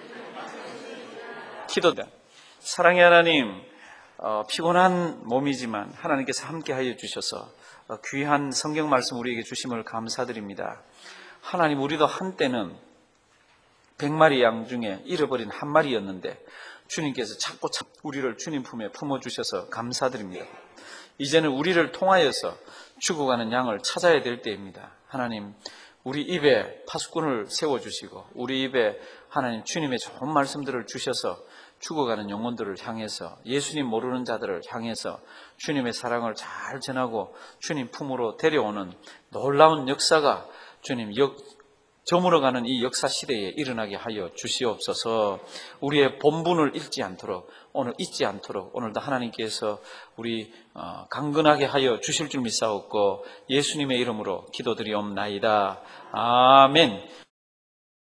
S1: 기도다. 사랑의 하나님, 어, 피곤한 몸이지만 하나님께서 함께하여 주셔서 어, 귀한 성경 말씀 우리에게 주심을 감사드립니다. 하나님, 우리도 한때는 백마리 양 중에 잃어버린 한 마리였는데 주님께서 찾고 찾 우리를 주님 품에 품어주셔서 감사드립니다. 이제는 우리를 통하여서 죽어가는 양을 찾아야 될 때입니다. 하나님, 우리 입에 파수꾼을 세워주시고 우리 입에 하나님 주님의 좋은 말씀들을 주셔서 죽어가는 영혼들을 향해서, 예수님 모르는 자들을 향해서 주님의 사랑을 잘 전하고 주님 품으로 데려오는 놀라운 역사가 주님 역 저물어가는 이 역사 시대에 일어나게 하여 주시옵소서. 우리의 본분을 잃지 않도록, 오늘 잊지 않도록 오늘도 하나님께서 우리 강건하게 하여 주실 줄 믿사옵고 예수님의 이름으로 기도드리옵나이다. 아멘.